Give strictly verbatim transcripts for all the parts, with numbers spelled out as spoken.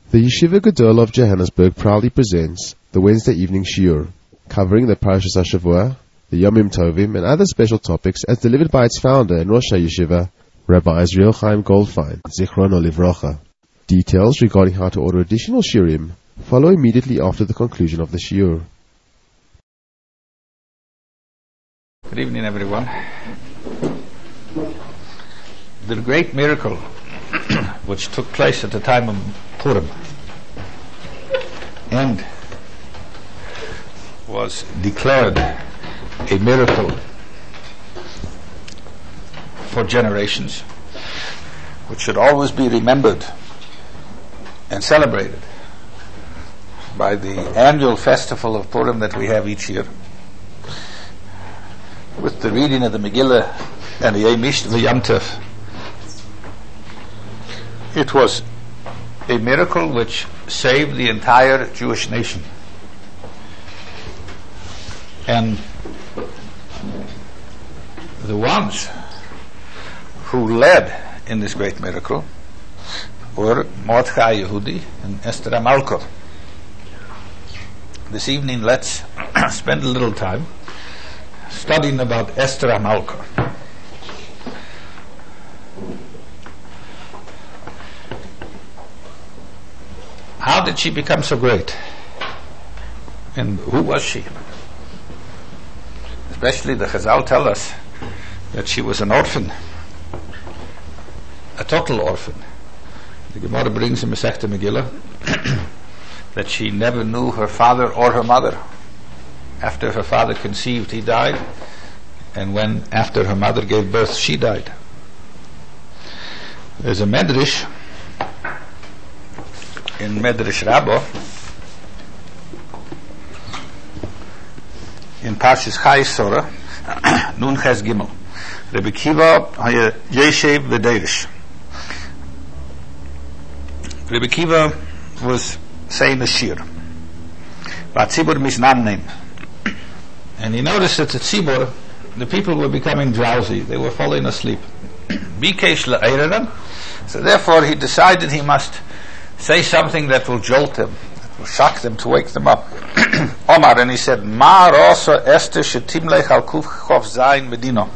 The Yeshiva Gedolah of Johannesburg proudly presents the Wednesday evening shiur, covering the Parashas HaShavua, the Yomim Tovim, and other special topics as delivered by its founder and Rosh HaYeshiva, Rabbi Israel Chaim Goldfein, Zichrono Livrocha. Details regarding how to order additional shiurim follow immediately after the conclusion of the shiur. Good evening, everyone. The great miracle which took place at the time of Purim and was declared a miracle for generations, which should always be remembered and celebrated by the annual festival of Purim that we have each year, with the reading of the Megillah and the Yom Tov. It was a miracle which saved the entire Jewish nation. And the ones who led in this great miracle were Mordechai Yehudi and Esther HaMalka. This evening, let's spend a little time studying about Esther HaMalka. How did she become so great? And who was she? Especially the Chazal tell us that she was an orphan, a total orphan. The Gemara brings in Masechta Megillah that she never knew her father or her mother. After her father conceived, he died, and when after her mother gave birth, she died. There's a Medrash in Medrash Rabbah in Parshas Chayei Sorah Nun Ches Gimel. Rebbe Kiva haya Yeshev v'Deirish. Rebbe Kiva was saying a shir. V'atzibur misnamnein. And he noticed that the tzibur, the people were becoming drowsy. They were falling asleep. Bikesh le'eireren. So therefore he decided he must say something that will jolt them, that will shock them, to wake them up. Omar, and he said, Ma rosa Esther shetimlech al kuf chof zayin medino.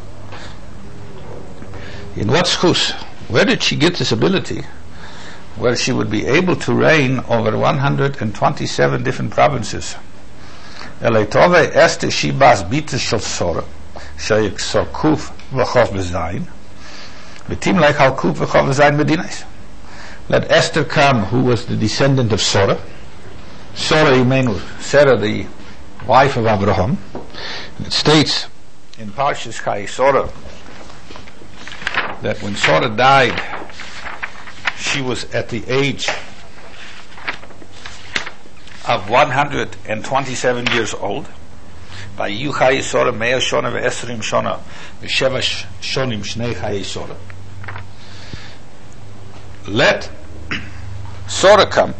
In what schus? Where did she get this ability where she would be able to reign over one hundred twenty-seven different provinces? Eleitove Esther shibas bitas shel sora sheyik so kuf v'chof b'zayin v'timlech al kuf v'chof b'zayin medinais. Let Esther come, who was the descendant of Sora. Sora Imenu, Sarah, the wife of Abraham. It states in Parshas Chayei Sorah that when Sora died, she was at the age of one hundred twenty-seven years old. By Yu Chayei Sorah Mea Shona ve'Esrim Shona ve'Sheva Shonim Shnei Chayei Sorah. Let Sora come.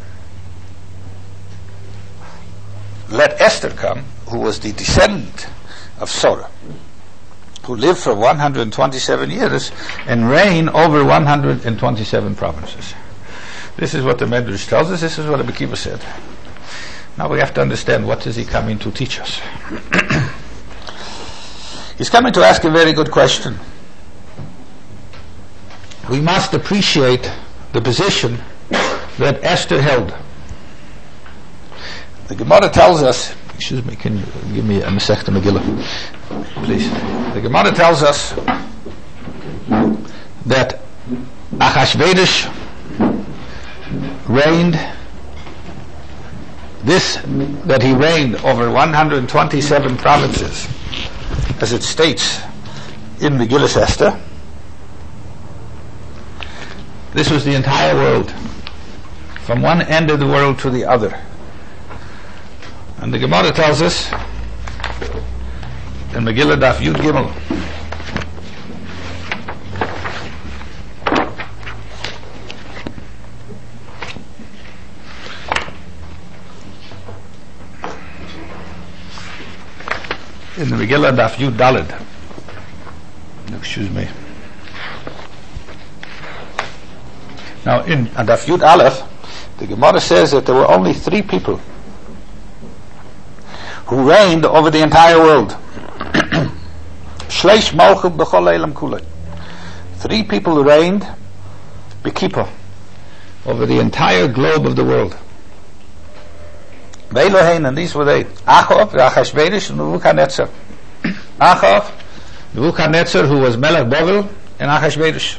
Let Esther come, who was the descendant of Sora, who lived for one hundred twenty-seven years and reign over one hundred twenty-seven provinces. This is what the Medrash tells us. This is what Rebbe Kiva said. Now we have to understand, what is he coming to teach us? He's coming to ask a very good question. We must appreciate the position that Esther held. The Gemara tells us, excuse me, can you give me a Masechta Megillah, please? The Gemara tells us that Achashverosh reigned, this, that he reigned over one hundred twenty-seven provinces, as it states in Megillas Esther. This was the entire world, from one end of the world to the other. And the Gemara tells us in Megillah Daf Yud Gimel, in the Megillah Daf Yud Daled, excuse me. Now in Daf Yud Aleph, The Gemara says that there were only three people who reigned over the entire world. Shleish Malchut b'chol Eilam kulei. Three people who reigned b'kippah over the entire globe of the world. Ve'elohein, and these were they: Achav, Achashverosh, and Nebuchadnezzar. Achav, Nebuchadnezzar, who was Melech Bavel, and Achashverosh.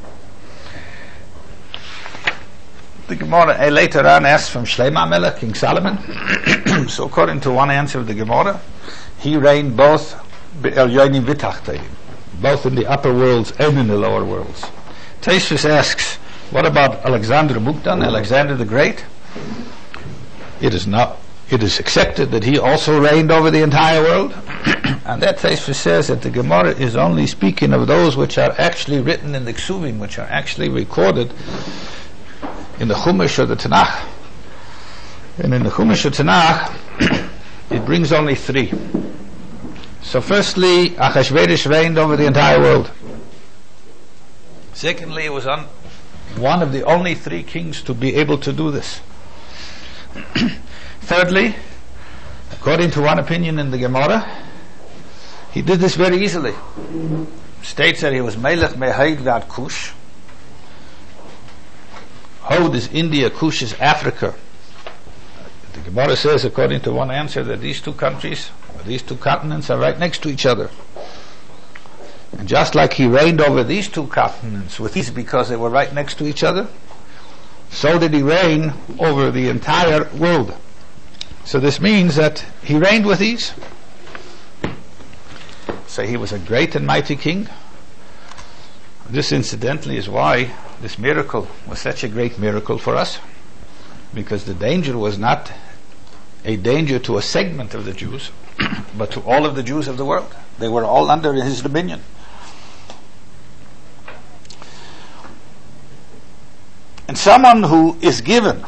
The Gemara uh, later on asks from Shlomo Melech, King Solomon. So according to one answer of the Gemara, he reigned both both in the upper worlds and in the lower worlds. Tosfos asks, what about Alexander Mukdan, Alexander the Great? It is not. It is accepted that he also reigned over the entire world, and that Tosfos says that the Gemara is only speaking of those which are actually written in the Ksuvim, which are actually recorded in the Chumash or the Tanakh. And in the Chumash or Tanakh, it brings only three. So firstly, Achashverosh reigned over the entire world. Secondly, it was on one of the only three kings to be able to do this. Thirdly, according to one opinion in the Gemara, he did this very easily. States that he was Melech Mehaid Vad Kush. Hod is India, Kush is Africa. The Gemara says, according to one answer, that these two countries, or these two continents, are right next to each other. And just like he reigned over these two continents with ease because they were right next to each other, so did he reign over the entire world. So this means that he reigned with ease. So he was a great and mighty king. This incidentally is why this miracle was such a great miracle for us, because the danger was not a danger to a segment of the Jews, but to all of the Jews of the world. They were all under his dominion. And someone who is given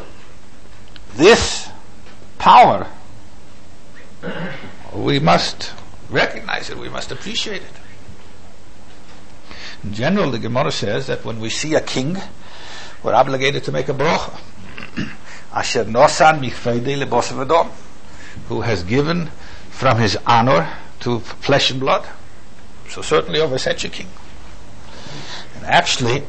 this power, we must recognize it, we must appreciate it. In general, the Gemara says that when we see a king, we're obligated to make a bracha. Asher nosan michveidei lebos v'dom, who has given from his honor to flesh and blood. So certainly over such a king. And actually,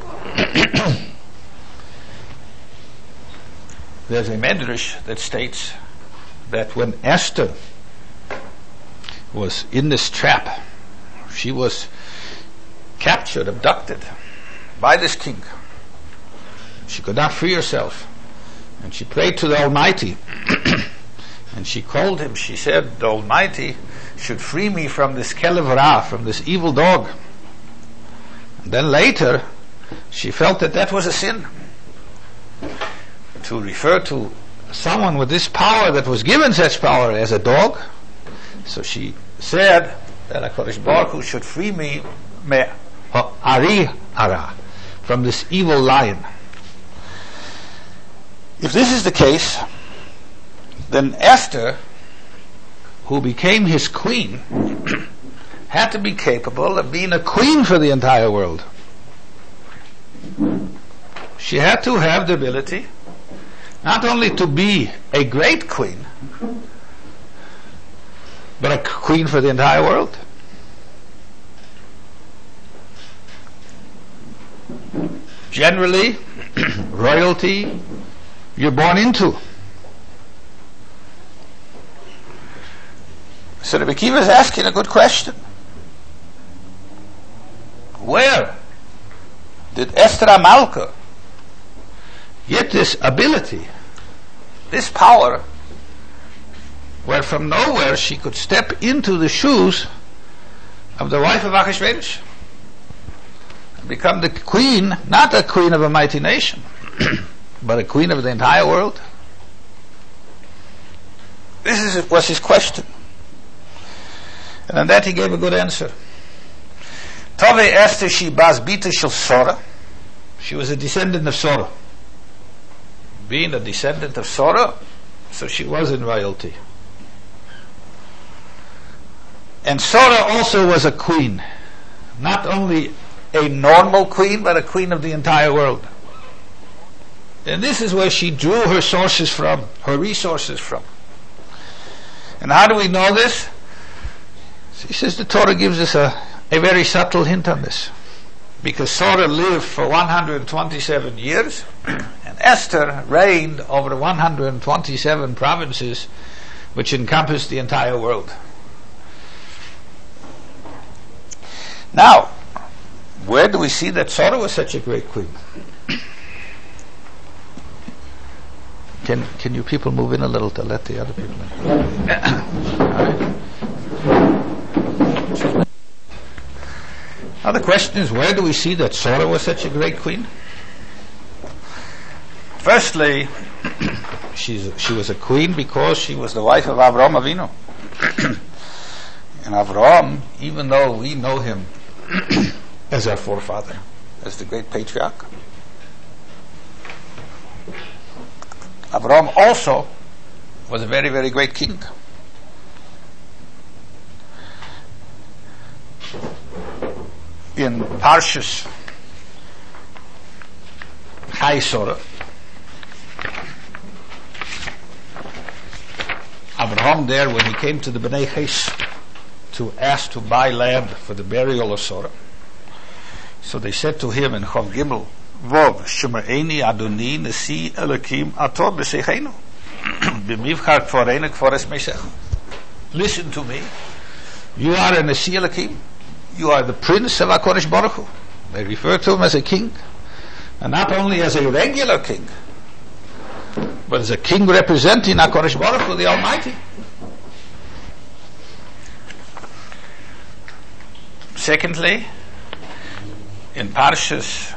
there's a medrash that states that when Esther was in this trap, she was captured, abducted by this king. She could not free herself, and she prayed to the Almighty and she called him. She said, the Almighty should free me from this kelev ra, from this evil dog. And then later she felt that that was a sin, to refer to someone with this power, that was given such power, as a dog. So she said that HaKadosh Baruch Hu should free me me Ari Ara, from this evil lion. If this is the case, then Esther, who became his queen, had to be capable of being a queen for the entire world. She had to have the ability not only to be a great queen, but a queen for the entire world. Generally, royalty you're born into. So the Rebbe Akiva is asking a good question. Where did Esther HaMalka get this ability, this power, where from nowhere she could step into the shoes of the wife of Achashverosh and become the queen, not a queen of a mighty nation, but a queen of the entire world? This is, was his question. And on that he gave a good answer. Tove Esther she bas bita shel Sora. She was a descendant of Sora. Being a descendant of Sora, so she was in royalty. And Sora also was a queen. Not only a normal queen, but a queen of the entire world. And this is where she drew her sources from, her resources from. And how do we know this? She says the Torah gives us a, a very subtle hint on this. Because Sarah lived for one hundred twenty-seven years, and Esther reigned over one hundred twenty-seven provinces, which encompassed the entire world. Now, where do we see that Sarah was such a great queen? Can can you people move in a little to let the other people in? All right. Now the question is, where do we see that Sarah was such a great queen? Firstly, she's, she was a queen because she was the wife of Avraham Avinu. And Avraham, even though we know him as our forefather, as the great patriarch, Avraham also was a very, very great king. In Parshas Chai Sarah, Abraham there, when he came to the Bnei Ches to ask to buy land for the burial of Sarah, so they said to him in Chav Gimel Vov, Shema'eni Adoni Nesi Elokim Ator B'Seichenu B'Mivchar Kforenu Kfores Meshech. Listen to me. You are a Nesi Elokim. You are the prince of HaKadosh Baruch Hu. They refer to him as a king, and not only as a regular king, but as a king representing HaKadosh Baruch Hu, the Almighty. Secondly, in Parshas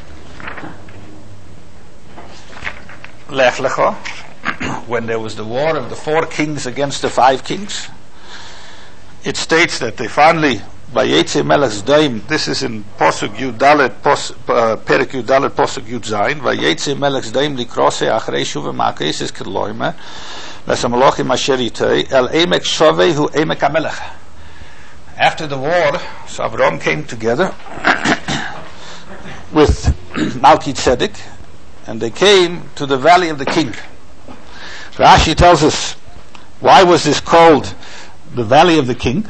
Lech Lecha, when there was the war of the four kings against the five kings, it states that they finally, Vayetze Melech Zdaim, this is in Posuk Yud Dalet, Perek Yud Dalet, Posuk Yud Zayin, Vayetze Melech Zdaim likrose achrei shuva ma'akeses kedloime, lesamalochim asher yitei, el emek shovei hu emek hamelech. After the war, so Avraham came together with Malki Tzedek, and they came to the valley of the king. Rashi tells us, why was this called the valley of the king?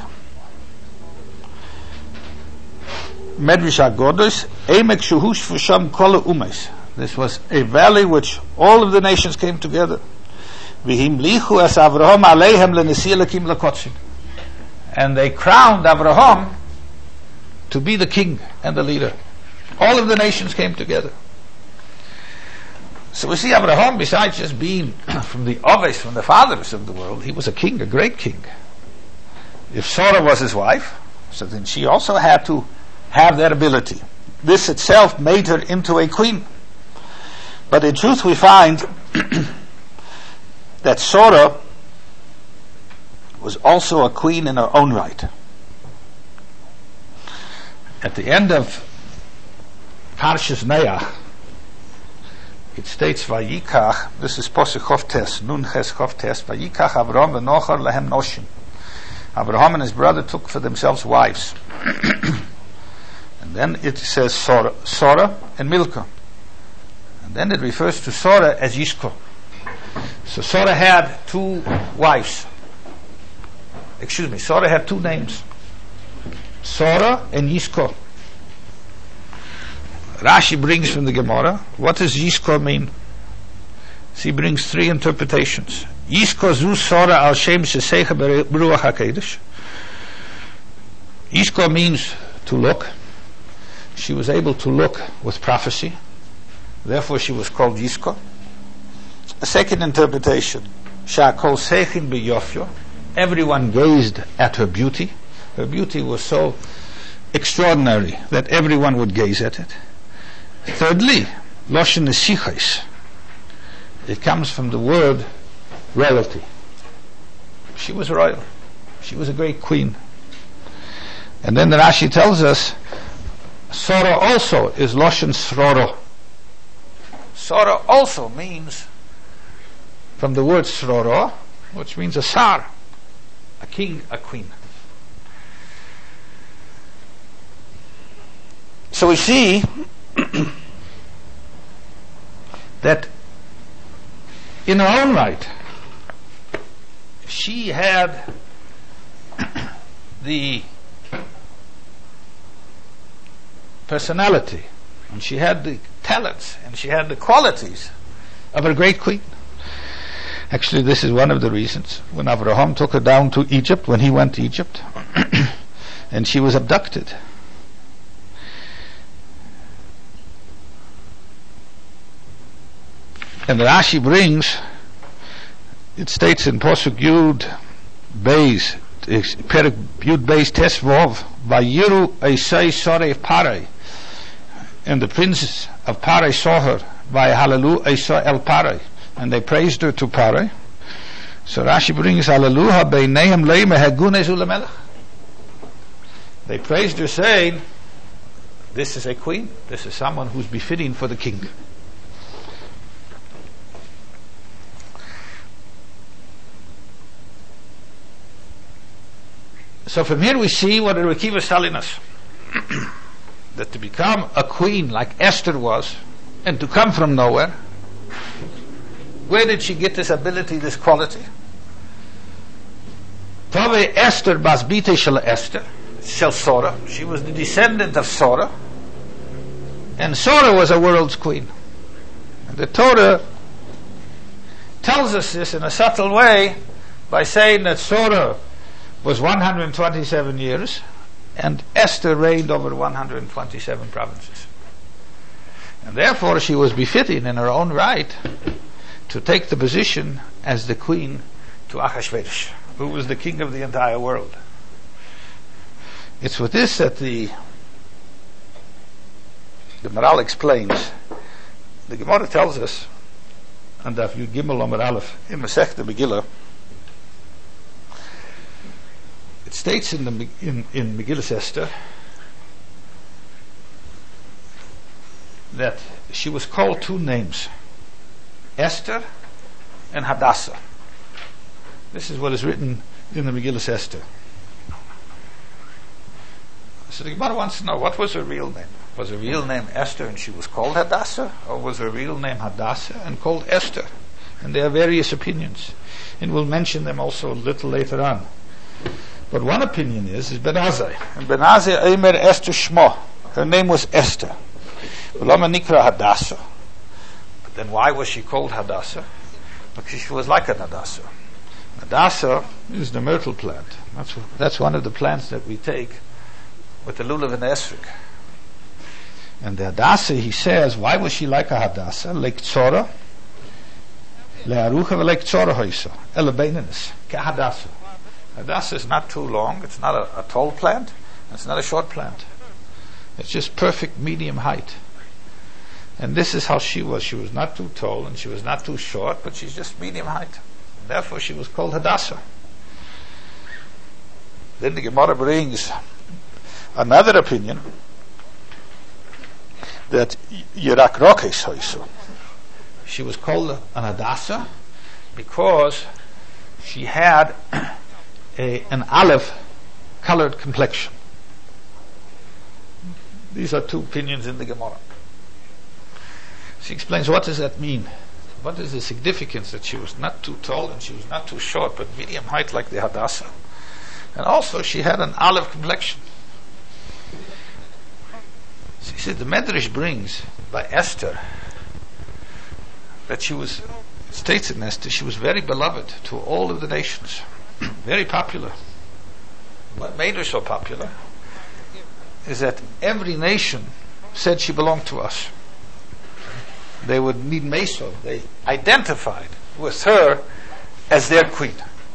Medrash HaGodos, Emek Shehush V'Sham Kol Umes. This was a valley which all of the nations came together. V'him lichu es Avraham aleihem lenesi Elokim lekotzin. And they crowned Avraham to be the king and the leader. All of the nations came together. So we see Avraham, besides just being from the Oves, from the fathers of the world, he was a king, a great king. If Sarah was his wife, so then she also had to have that ability. This itself made her into a queen. But in truth we find that Sarah was also a queen in her own right. At the end of Parshas Noach, it states, Vayikach, this is Posuk Chovtes, Nun Ches Chovtes, Vayikach Avraham v'Nochor lehem noshim. Abraham and his brother took for themselves wives. And then it says Sarah, Sarah and Milcah. And then it refers to Sarah as Yishko. So Sarah had two wives. Excuse me, Sarah had two names. Sarah and Yishko. Rashi brings from the Gemara, what does Yishko mean? She brings three interpretations. Yishko zu Sarah al Shem Shesecha Beruach HaKedesh. Yishko means to look. She was able to look with prophecy. Therefore she was called Yishko. A second interpretation, Sha'kol Sechin B'Yofyo. Everyone gazed at her beauty. Her beauty was so extraordinary that everyone would gaze at it. Thirdly, Loshen Nesichais. It comes from the word royalty. She was royal. She was a great queen. And then the Rashi tells us, Sarah also is Loshen Sroro. Sarah also means from the word Sroro, which means a sar, a king, a queen. So we see that in her own right, she had the personality, and she had the talents, and she had the qualities of a great queen. Actually, this is one of the reasons when Avraham took her down to Egypt, when he went to Egypt, and she was abducted. And Rashi brings, it states in Posuk Yud Beis, Perek Yud Beis Tesvov, Vayiru Eisai Sorei Parei, and the princes of Parei saw her, Vayihalelu Eisai El Parei, and they praised her to Parei. So Rashi brings Hallelujah Beinehem Leime Hagunes Ulamelech. They praised her, saying, this is a queen, this is someone who's befitting for the king. So from here we see what the Rekiva is telling us. That to become a queen like Esther was, and to come from nowhere, where did she get this ability, this quality? Probably Esther bas bite shel Esther, shel Sora. She was the descendant of Sora. And Sora was a world's queen. And the Torah tells us this in a subtle way by saying that Sora was one hundred twenty-seven years, and Esther reigned over one hundred twenty-seven provinces. And therefore she was befitting in her own right to take the position as the queen to Achashverosh, who was the king of the entire world. It's with this that the the Maral explains. The Gemara tells us, and Daf Yud Gimel Amar Aleph in Masechta Megillah, it states in the in, in Megillah Esther that she was called two names, Esther and Hadassah. This is what is written in the Megillah Esther. So the Gemara wants to know, what was her real name? Was her real name Esther and she was called Hadassah, or was her real name Hadassah and called Esther? And there are various opinions, and we'll mention them also a little later on. But one opinion is, is Ben Azai. And Ben Azai Eimer Esther Shmo. Her name was Esther. V'lama Nikra Hadassah. But then why was she called Hadassah? Because she was like an Hadassah. Hadassah is the myrtle plant. That's that's one of the plants that we take with the lulav and the esrog. And the Hadassah, he says, why was she like a Hadassah? Like Tzora, le'arucha v'lek Tzora hoisa, ele beinenes, ke Hadassah. Hadassah is not too long. It's not a, a tall plant. It's not a short plant. It's just perfect medium height. And this is how she was. She was not too tall and she was not too short, but she's just medium height. Therefore she was called Hadassah. Then the Gemara brings another opinion that Yirak Rokes hoisu. She was called an Hadassah because she had a, an olive colored complexion. These are two opinions in the Gemara. She explains, what does that mean? What is the significance that she was not too tall and she was not too short, but medium height like the Hadassah? And also she had an olive complexion. She said the Medrash brings by Esther that she was, it states in Esther, she was very beloved to all of the nations, very popular. What made her so popular is that every nation said she belonged to us. They would need Meso. They identified with her as their queen.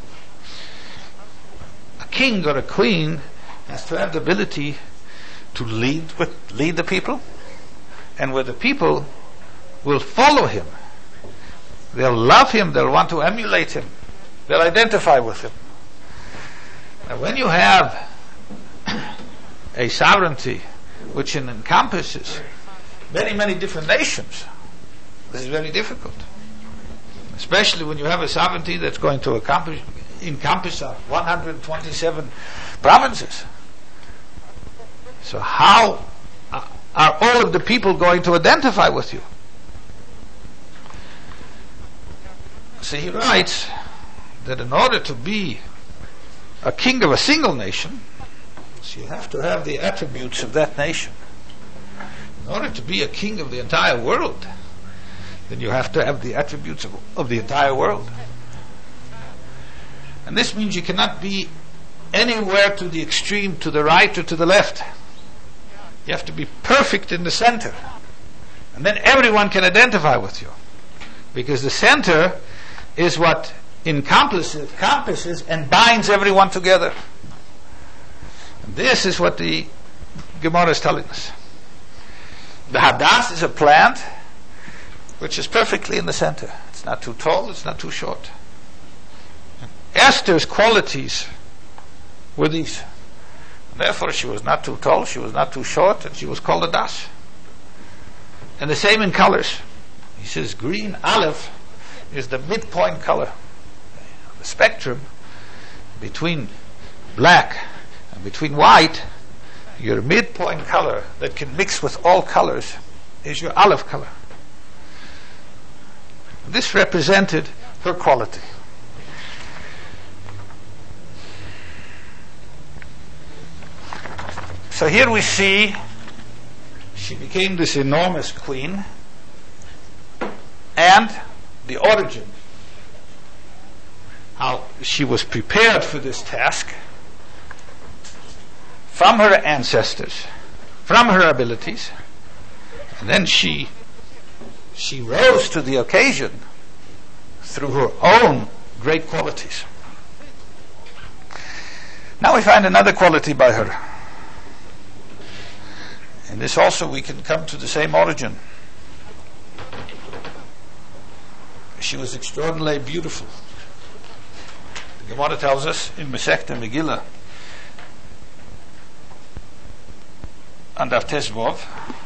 A king or a queen has to have the ability to lead with lead the people, and where the people will follow him. They'll love him. They'll want to emulate him. They'll identify with him. And when you have a sovereignty which encompasses many, many different nations, this is very difficult. Especially when you have a sovereignty that's going to accomplish, encompass one hundred twenty-seven provinces. So how are all of the people going to identify with you? So he writes that in order to be a king of a single nation, so you have to have the attributes of that nation. In order to be a king of the entire world, then you have to have the attributes of, of the entire world. And this means you cannot be anywhere to the extreme, to the right or to the left. You have to be perfect in the center. And then everyone can identify with you. Because the center is what encompasses, encompasses and binds everyone together. And this is what the Gemara is telling us. The Hadass is a plant which is perfectly in the center. It's not too tall, it's not too short. And Esther's qualities were these. And therefore she was not too tall, she was not too short, and she was called a das. And the same in colors. He says green olive is the midpoint color. The spectrum between black and between white, your midpoint color that can mix with all colors is your olive color. This represented her quality. So here we see she became this enormous queen, and the origin, how she was prepared for this task from her ancestors, from her abilities, and then she she rose to the occasion through her own great qualities. Now we find another quality by her. And this also we can come to the same origin. She was extraordinarily beautiful. The Gemara tells us in Masechta Megillah, and Daf Tezvov,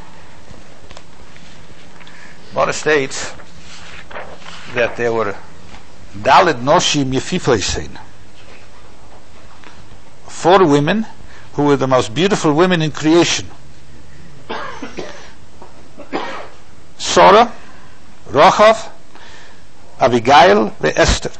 Gemara states that there were Daled Noshim Yefifleisein, four women who were the most beautiful women in creation. Sora, Rochav, Abigail, and Esther.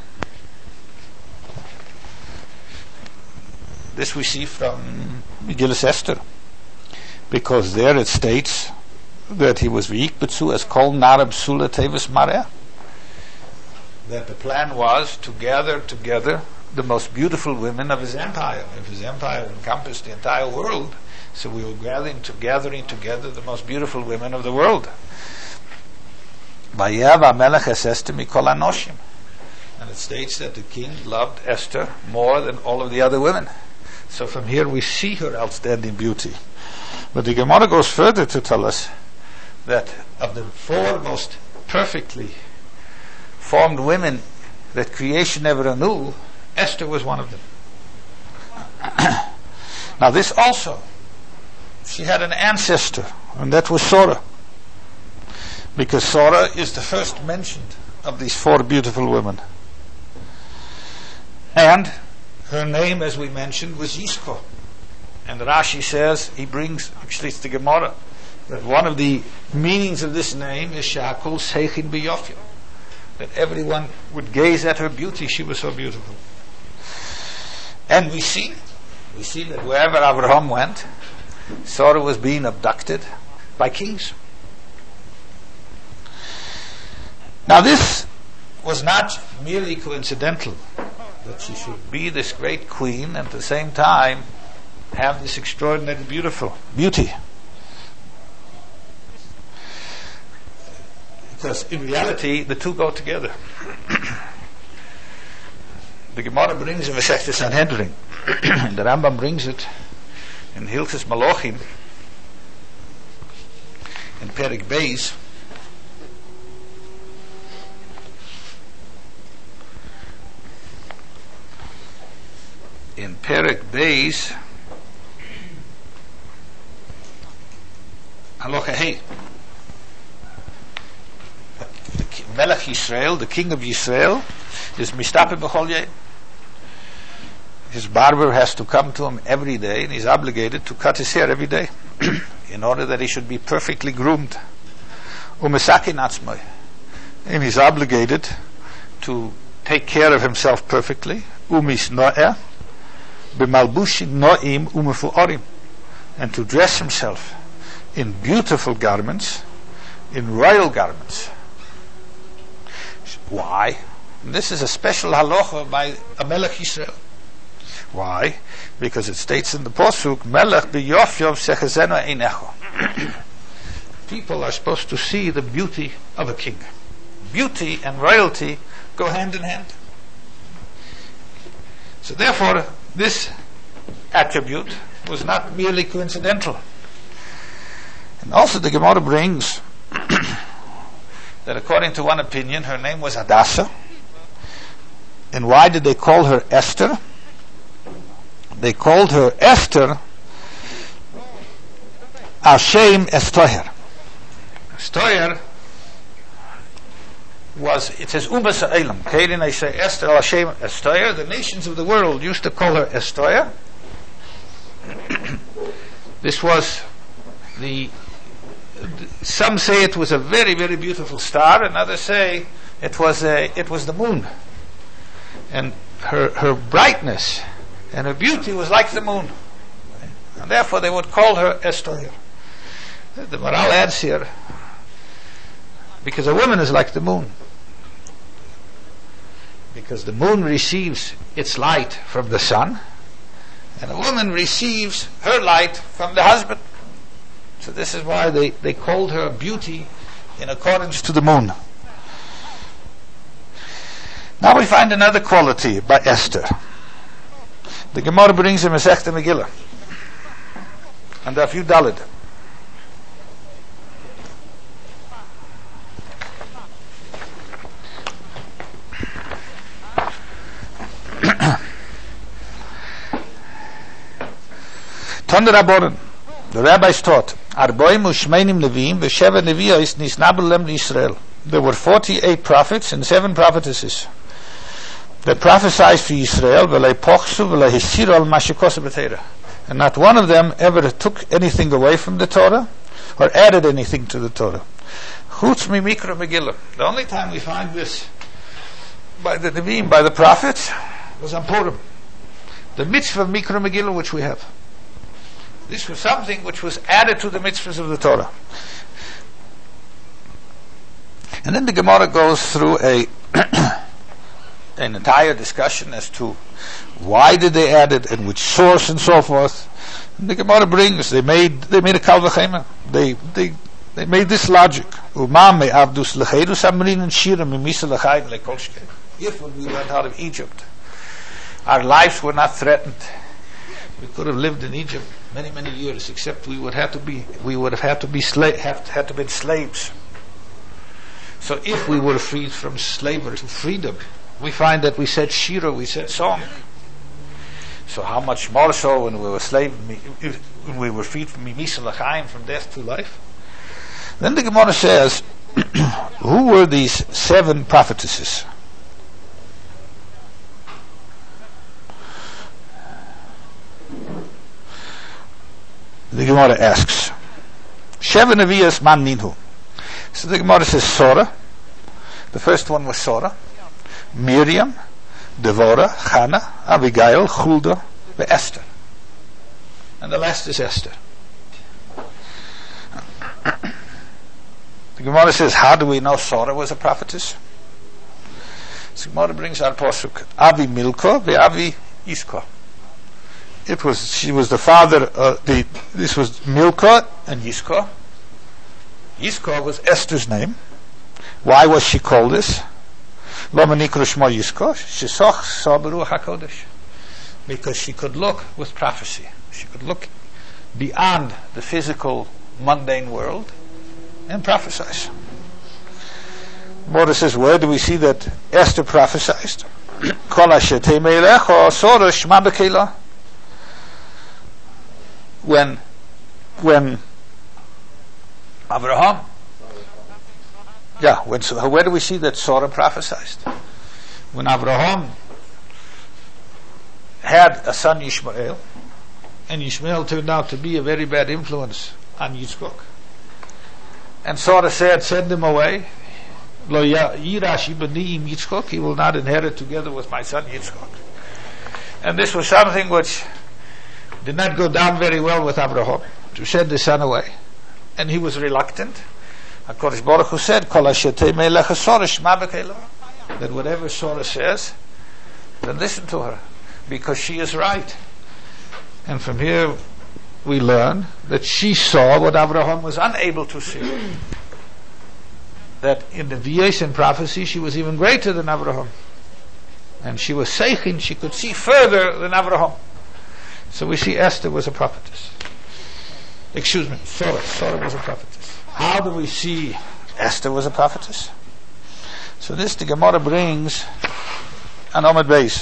This we see from Megillah Esther, because there it states that he was v'yikbetzu as kol narab sula tevis mareh, that the plan was to gather together the most beautiful women of his empire. If his empire encompassed the entire world, so we were gathering, to, gathering together the most beautiful women of the world. Vayev HaMelech es Esther mikol hanoshim, and it states that the king loved Esther more than all of the other women. So from here we see her outstanding beauty. But the Gemara goes further to tell us that of the four most perfectly formed women that creation ever knew, Esther was one of them. Now this also, she had an ancestor, and that was Sora. Because Sora is the first mentioned of these four beautiful women. And her name, as we mentioned, was Yischo. And Rashi says, he brings, actually it's the Gemara, that one of the meanings of this name is Sha'akol Seichin B'Yofyo, that everyone would gaze at her beauty, she was so beautiful. And we see, we see that wherever Abraham went, Sora was being abducted by kings. Now this was not merely coincidental, that she should be this great queen and at the same time have this extraordinary beautiful beauty. Because in reality the two go together. The Gemara brings in Masechta Sanhedrin, and the Rambam brings it in Hilchos Malachim in Perek Beis, in Perek Beis Halacha Hey, Melech Yisrael, the king of Yisrael, is mistape b'chol yom. His barber has to come to him every day, and he's obligated to cut his hair every day in order that he should be perfectly groomed. Umesakin atzmoi, and he's obligated to to take care of himself perfectly, umis no'eh, b'malbushin no'im umefu'orim, and to dress himself in beautiful garments, in royal garments. Why? And this is a special halacha by a Melech Yisrael. Why? Because it states in the Pasuk, Melech b'yofyov sechazenu einecho. People are supposed to see the beauty of a king. Beauty and royalty go hand in hand. So therefore, this attribute was not merely coincidental. And also the Gemara brings that according to one opinion, her name was Hadassah. And why did they call her Esther? They called her Esther Hashem Estoyer. Estoyer was, it says Umas Ha'elam. Kaden, I say Esther Hashem Estoyer. The nations of the world used to call her Estoyer. This was the, some say it was a very, very beautiful star, and others say it was a, it was the moon. And her her brightness and her beauty was like the moon. And therefore they would call her Estoyer. The Maral adds here, because a woman is like the moon. Because the moon receives its light from the sun, and a woman receives her light from the husband. So this is why they, they called her beauty in accordance to the moon. Now we find another quality by Esther. The Gemara brings in Masechta Megillah, and Daf Yud Daled. Tonder Rabbanan, the rabbis taught, Arboim u'shmeinim Leviim v'sheva Levios nisnabel lem Yisrael. There were forty-eight prophets and seven prophetesses that prophesied for Israel, v'lei pochsu v'lei hisiru al mashikosa b'teira. And not one of them ever took anything away from the Torah or added anything to the Torah. Chutz mi Mikra Megillah. The only time we find this by the Nevi'im, by the prophets, was on Purim. The mitzvah of Mikra Megillah which we have. This was something which was added to the mitzvahs of the Torah. And then the Gemara goes through a an entire discussion as to why did they add it and which source and so forth. And the Gemara brings, they made they made a kal v'chema. They they they made this logic. If when we went out of Egypt, our lives were not threatened, we could have lived in Egypt many many years, except we would have to be we would have had to be sla- have had to be slaves. So if we were freed from slavery to freedom, we find that we said shira, we said song. So how much more so when we were slave, when we were freed from mimisa l'chaim, from death to life? Then the Gemara says, who were these seven prophetesses? The Gemara asks, Sheva Nevias man minhu. So the Gemara says Sora. The first one was Sora, Miriam, Devorah, Hannah, Abigail, Huldah, and Esther. And the last is Esther. The Gemara says, how do we know Sora was a prophetess? The Gemara brings our pasuk, Avi Milko, ve Avi Isko. It was, she was the father, uh, the, this was Milko and Yisco. Yisco was Esther's name. Why was she called this? Loma nikru shmo Yisco, shesoch saberu hakodesh. Because she could look with prophecy. She could look beyond the physical, mundane world and prophesize. Mordeh says, where do we see that Esther prophesied? Kol asher teimeilecho sora shma b'keilah. When, when Abraham, yeah, when, so where do we see that Sora prophesied? When Abraham had a son Yishmael, and Yishmael turned out to be a very bad influence on Yitzchak, and Sora said, send him away, Lo yirash ibni im Yitzchok, he will not inherit together with my son Yitzchok. And this was something which did not go down very well with Abraham, to send his son away. And he was reluctant. HaKadosh Baruch Hu said, Kol ashetei melecha Sorah shma b'keila, that whatever Sorah says, then listen to her, because she is right. And from here we learn that she saw what Abraham was unable to see. That in the V'yos and prophecy she was even greater than Abraham. And she was seichin, she could see further than Abraham. So we see Esther was a prophetess. Excuse me, Sorah, Sorah was a prophetess. How do we see Esther was a prophetess? So this the Gemara brings an Omid Beis.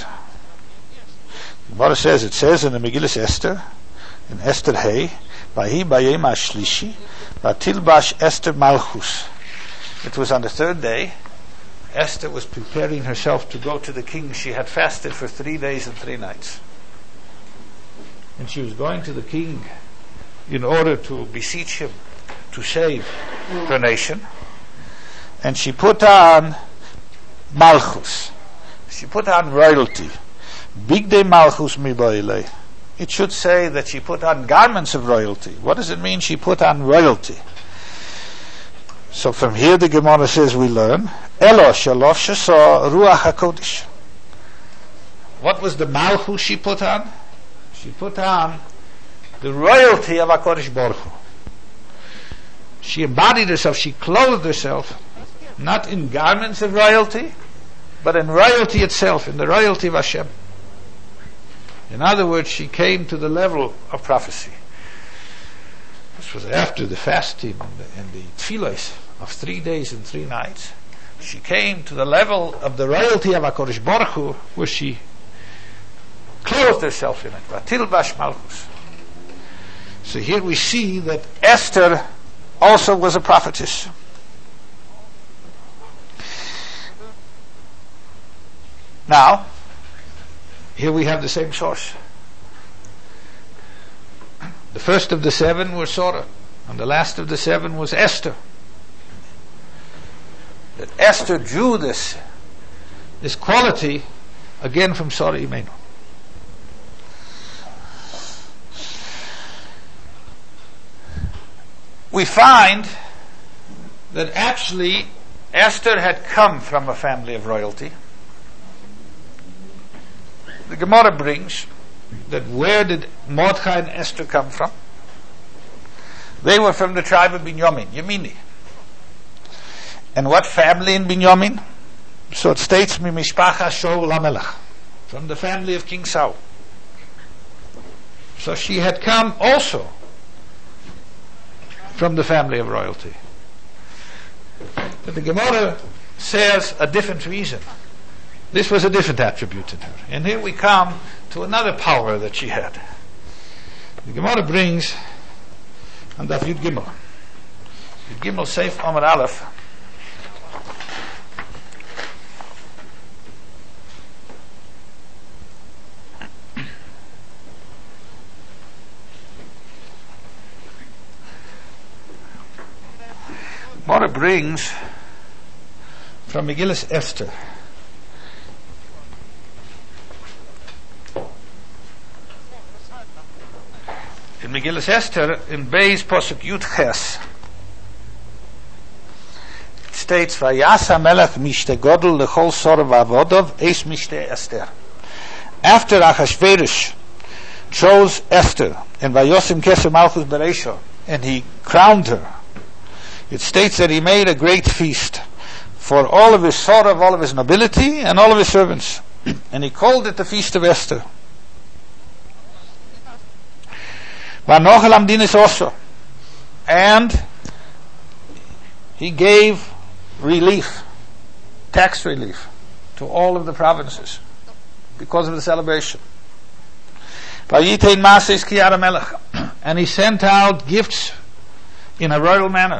The Gemara says, it says in the Megillas Esther, in Esther Hey, Vahi bayem hashlishi, vatilbash Esther malchus. It was on the third day. Esther was preparing herself to go to the king. She had fasted for three days and three nights. And she was going to the king in order to beseech him to save her nation. And she put on malchus. She put on royalty. Bigdei malchus miboilei. It should say that she put on garments of royalty. What does it mean she put on royalty? So from here the Gemara says we learn, Elo shalof shasa ruach hakodesh. What was the malchus she put on? She put on the royalty of HaKadosh Baruch Hu. She embodied herself, she clothed herself, not in garments of royalty, but in royalty itself, in the royalty of Hashem. In other words, she came to the level of prophecy. This was after the fasting and the, and the tefillos of three days and three nights. She came to the level of the royalty of HaKadosh Baruch Hu, where she clothed herself in it. Vatilbash malchus. So here we see that Esther also was a prophetess. Now, here we have the same source. The first of the seven was Sorah, and the last of the seven was Esther. That Esther drew this, this quality again from Sorah Imenu. We find that actually Esther had come from a family of royalty. The Gemara brings that where did Mordechai and Esther come from? They were from the tribe of Binyamin, Yemini. And what family in Binyamin? So it states, Mimishpacha Shaul HaMelech, from the family of King Saul. So she had come also from the family of royalty. But the Gemara says a different reason. This was a different attribute in her. And here we come to another power that she had. The Gemara brings on Daf Yud Gimel. Yud Gimel Seif Amar Aleph. Gemara brings from Megillas Esther. In Megillas Esther, in Beis Posuk Yud Ches, it states, Vayas HaMelech mishte godel lechol Sorah v'avodov eis mishte Esther. After Achashverosh chose Esther, and Vayosim Keser Malchus Bereisha, and he crowned her, it states that he made a great feast for all of his Sorah, all of his nobility, and all of his servants. And he called it the Feast of Esther. And he gave relief, tax relief, to all of the provinces because of the celebration. And he sent out gifts in a royal manner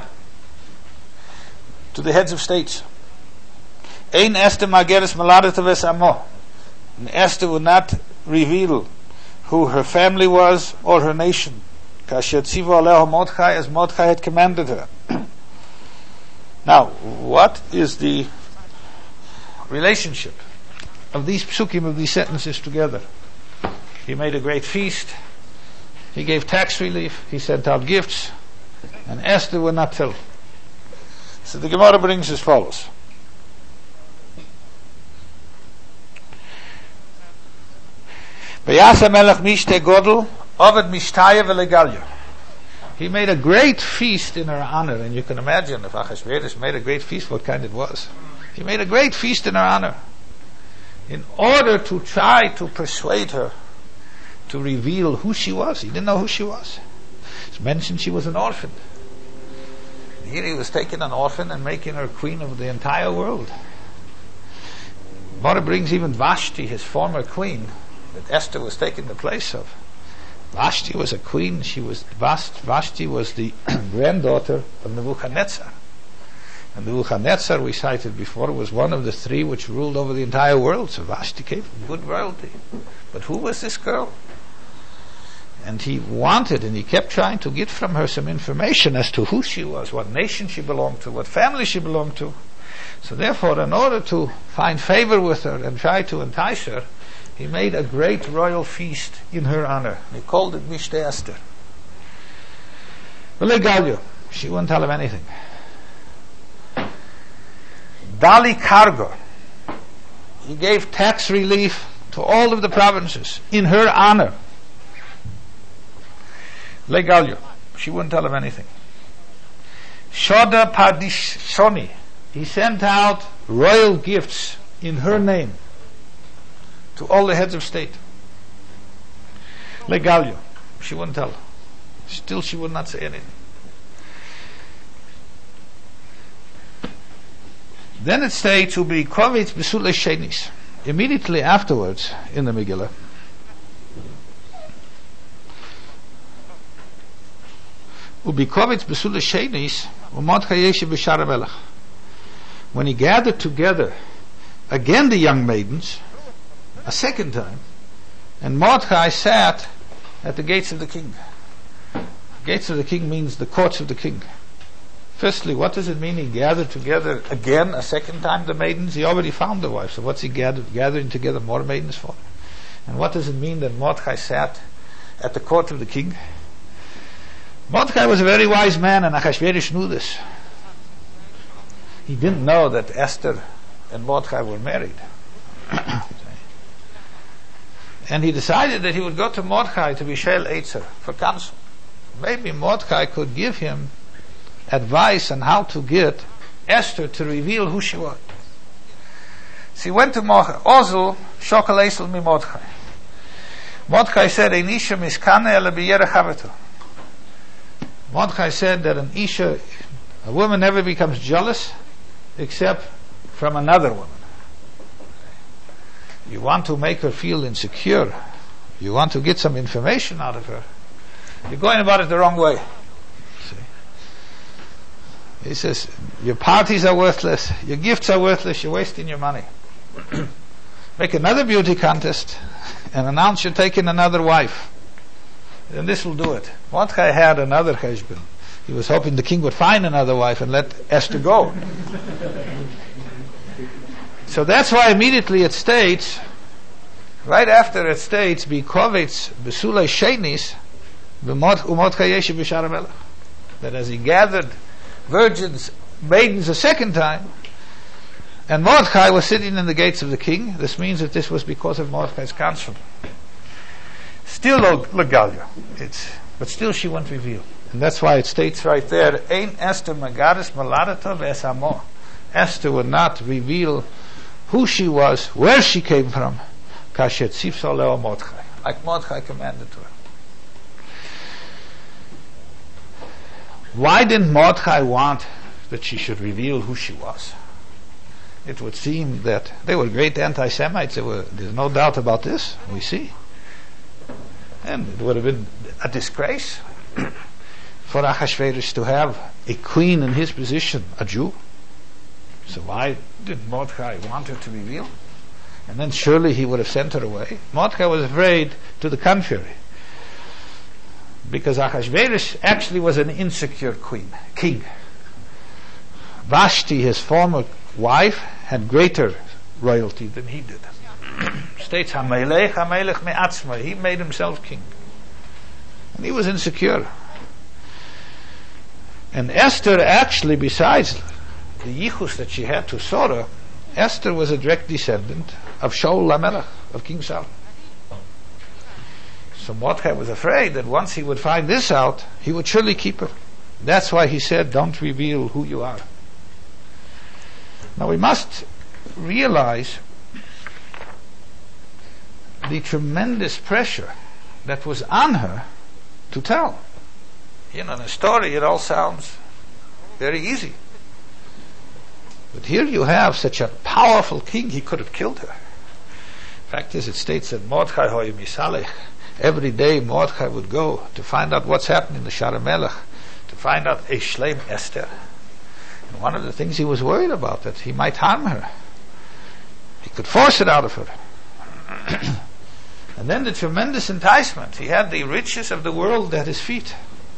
to the heads of states. Ein Esther mageres maladet v'samo. Esther would not reveal who her family was or her nation. Kasher tzivu aleha Mordechai, as Mordechai had commanded her. Now, what is the relationship of these psukim, of these sentences together? He made a great feast, he gave tax relief, he sent out gifts, and Esther would not tell. So the Gemara brings as follows. V'yasa melech mishte godel ovid mishtaya v'legalya. He made a great feast in her honor, and you can imagine if Achashverosh made a great feast, what kind it was. He made a great feast in her honor in order to try to persuade her to reveal who she was. He didn't know who she was. It's mentioned she was an orphan. Here he was taking an orphan and making her queen of the entire world. Mordechai brings even Vashti, his former queen, that Esther was taking the place of. Vashti was a queen. She was Vashti was the granddaughter of Nebuchadnezzar. And Nebuchadnezzar, we cited before, was one of the three which ruled over the entire world. So Vashti came from good royalty. But who was this girl? And he wanted, and he kept trying to get from her some information as to who she was, what nation she belonged to, what family she belonged to. So therefore, in order to find favor with her and try to entice her, he made a great royal feast in her honor. He called it Mishte Esther. V'legalyo. She wouldn't tell him anything. Dali Kargo. He gave tax relief to all of the provinces in her honor. Legalyo. She wouldn't tell him anything. Shoda Pardish Shoni. He sent out royal gifts in her name to all the heads of state. Legalyo. She wouldn't tell. Still she would not say anything. Then it states, Ubi Kovitz Besule Shenis. Immediately afterwards, in the Megillah, Ubi Kovitz Besule Shenis, Umot Chayeshe B'Shar HaMelech. When he gathered together again the young maidens, a second time, and Mordechai sat at the gates of the king. Gates of the king means the courts of the king. Firstly, what does it mean he gathered together again a second time the maidens? He already found the wife, so what's he gathered, gathering together more maidens for? And what does it mean that Mordechai sat at the court of the king? Mordechai was a very wise man, and Achashverosh knew this. He didn't know that Esther and Mordechai were married. And he decided that he would go to Mordechai to be Shel Eitzer for counsel. Maybe Mordechai could give him advice on how to get Esther to reveal who she was. So he went to Mordechai. Ozel shokel esel mi Mordechai. Mordechai said, "Ein isha miskane ele b'yerech haveto." Mordechai said that an isha, a woman, never becomes jealous except from another woman. You want to make her feel insecure. You want to get some information out of her. You're going about it the wrong way. See? He says, your parties are worthless, your gifts are worthless, you're wasting your money. Make another beauty contest and announce you're taking another wife. And this will do it. Mordechai had another cheshbon. He was hoping the king would find another wife and let Esther go. So that's why immediately it states, right after it states, Bikovitz Besule Shenis, Umot Chayeshe B'Shar HaMelech, that as he gathered virgins, maidens a second time, and Mordechai was sitting in the gates of the king, this means that this was because of Mordechai's counsel. Still Legalya, it's, but still she won't reveal. And that's why it states right there, Ein Esther Magaris Maladato V'Esamo. Esther would not reveal who she was, where she came from, Kashet Sifso Leo Mordechai, like Mordechai commanded to her. Why didn't Mordechai want that she should reveal who she was? It would seem that they were great anti-Semites. They were, there's no doubt about this, we see. And it would have been a disgrace for Achashverosh to have a queen in his position, a Jew. So why did Mordechai want her to reveal? And then surely he would have sent her away. Mordechai was afraid to the contrary, because Achashverosh actually was an insecure queen, king. Vashti, his former wife, had greater royalty than he did. States Hamelech, Hamelech me'atzma. He made himself king. And he was insecure. And Esther, actually, besides the yichus that she had to Sora, Esther was a direct descendant of Shaul HaMelech, of King Saul. So Mordechai was afraid that once he would find this out, he would surely keep her. That's why he said, don't reveal who you are. Now we must realize the tremendous pressure that was on her to tell. You know, in a story it all sounds very easy. But here you have such a powerful king, he could have killed her. Fact is, it states that Mordechai hoy misalech. Every day Mordechai would go to find out what's happening in the Shara Melech, to find out a Shleim Esther. And one of the things he was worried about, that he might harm her. He could force it out of her. And then the tremendous enticement. He had the riches of the world at his feet.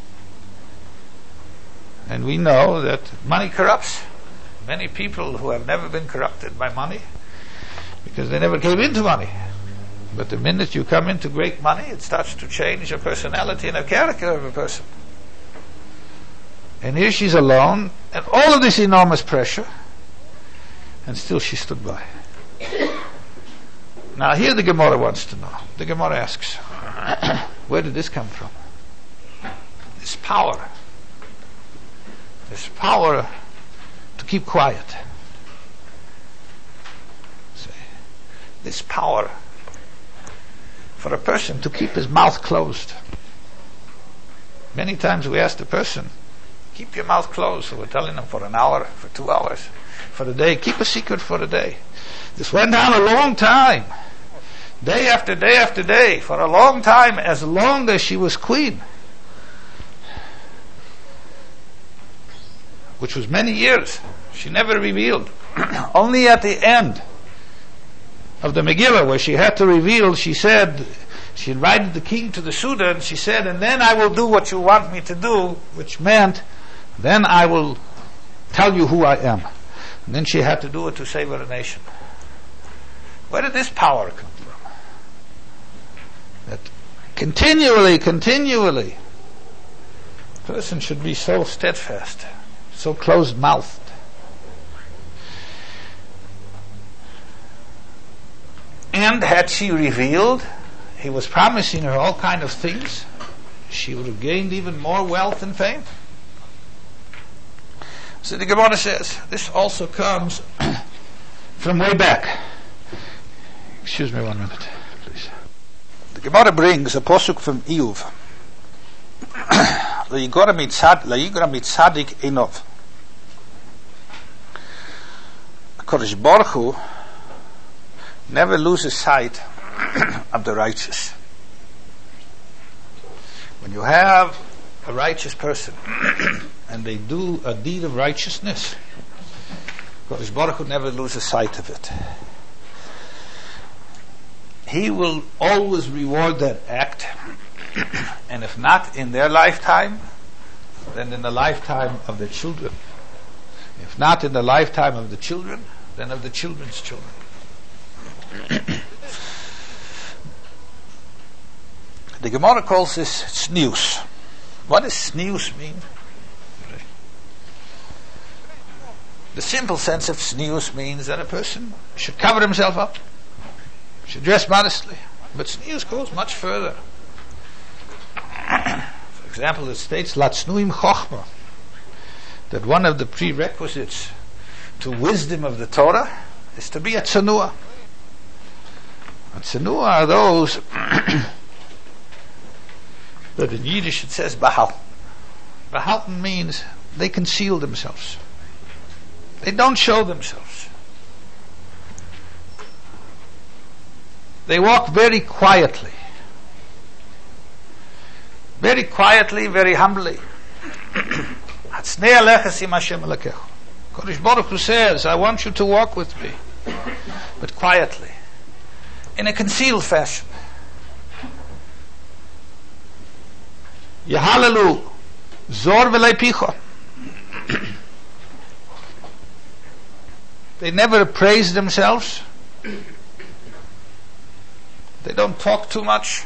And we know that money corrupts. Many people who have never been corrupted by money, because they never came into money. But the minute you come into great money, it starts to change your personality and the character of a person. And here she's alone, and all of this enormous pressure, and still she stood by. Now here the Gemara wants to know. The Gemara asks, where did this come from? This power. This power to keep quiet. See, this power for a person to keep his mouth closed. Many times we ask the person, keep your mouth closed. So we're telling them for an hour, for two hours, for the day. Keep a secret for the day. This went on a long time. Day after day after day, for a long time, as long as she was queen. Which was many years. She never revealed. Only at the end of the Megillah, where she had to reveal, she said, she invited the king to the Suda, and she said, and then I will do what you want me to do, which meant, then I will tell you who I am. And then she had to do it to save her nation. Where did this power come from? That continually, continually, a person should be so steadfast, so closed-mouthed. And had she revealed, he was promising her all kind of things, she would have gained even more wealth and fame. So the Gemara says, this also comes from way back. Excuse me one minute, please. The Gemara brings a posuk from Iyuv. Layigra mitzadik enov. Kodesh Baruch Hu never loses sight of the righteous. When you have a righteous person and they do a deed of righteousness, Kodesh Baruch Hu never loses sight of it. He will always reward that act, and if not in their lifetime, then in the lifetime of their children. If not in the lifetime of the children, then of the children's children. The Gemara calls this tznius. What does tznius mean? The simple sense of tznius means that a person should cover himself up, should dress modestly. But tznius goes much further. For example, it states latznuim chochma, that one of the prerequisites to wisdom of the Torah is to be a tzanua. And tzanua are those that in Yiddish it says bahal. Bahalten means they conceal themselves. They don't show themselves. They walk very quietly. Very quietly, very humbly. Kodesh Baruch Hu says, I want you to walk with me, but quietly, in a concealed fashion. Yahalalu zor v'lei picha. They never praise themselves. They don't talk too much.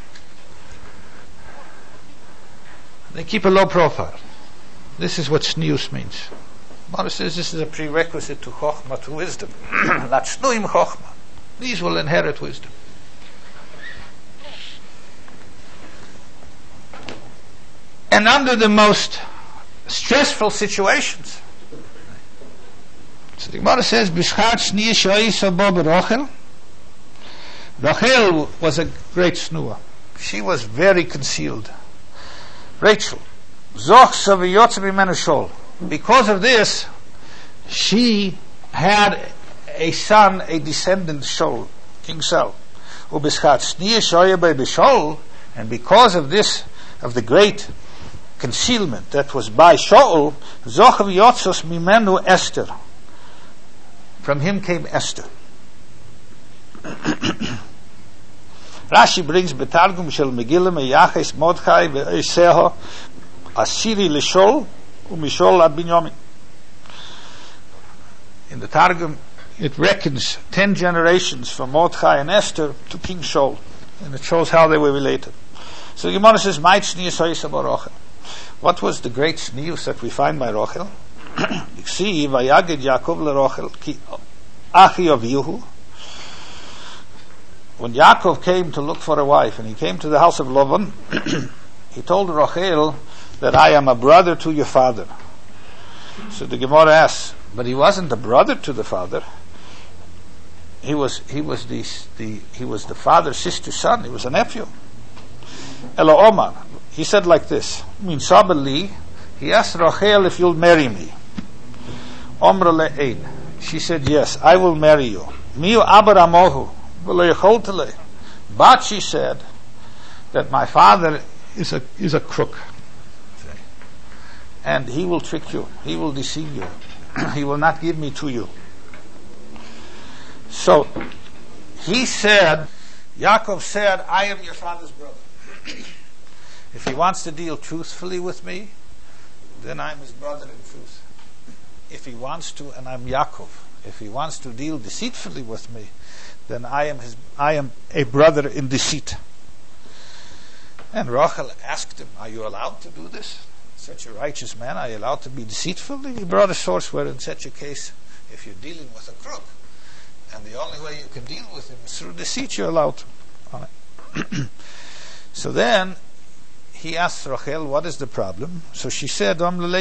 They keep a low profile. This is what snius means. Mara says this is a prerequisite to chokhmah, to wisdom. Latsnuim chokhmah. These will inherit wisdom. And under the most stressful situations. So the Gemara says, Bishchat sniya shoyisa bo beRachel. Rachel was a great snua. She was very concealed. Rachel. Zoch saviyotze b'menu shol. Because of this, she had a son, a descendant, Shaul, King Saul. Ubischat sniya shoya by Bishol, and because of this, of the great concealment that was by Shaul, Zochav Yotzos Mimenu Esther. From him came Esther. Rashi brings Betargum Shel Megillah Meyaches Mordechai Ve'eseho Asiri Lishol Umishol Ad Binyamin. In the Targum, it reckons ten generations from Mordechai and Esther to King Shaul, and it shows how they were related. So the Gemara says, "Ma'it snius hoysa bo Rachel." What was the great snius that we find by Rachel? You see, Vayagid Yaakov leRachel ki achi Avihu. When Yaakov came to look for a wife, and he came to the house of Lavan, he told Rachel that I am a brother to your father. So the Gemara asks, but he wasn't a brother to the father. He was he was the the he was the father's sister's son. He was a nephew. Elo Omar. He said like this: Min sabali. He asked Rachel if you'll marry me. Omra le'ein. She said yes, I will marry you. Miu abar amohu. But she said that my father is a is a crook, and he will trick you, he will deceive you, he will not give me to you. So he said, Yaakov said, I am your father's brother. If he wants to deal truthfully with me, then I'm his brother in truth. If he wants to, and I'm Yaakov, if he wants to deal deceitfully with me, then I am his, I am a brother in deceit. And Rachel asked him, are you allowed to do this? Such a righteous man, are you allowed to be deceitful? He brought a source where in such a case, if you're dealing with a crook, and the only way you can deal with him is through deceit, you're allowed to. So then, he asked Rachel, what is the problem? So she said,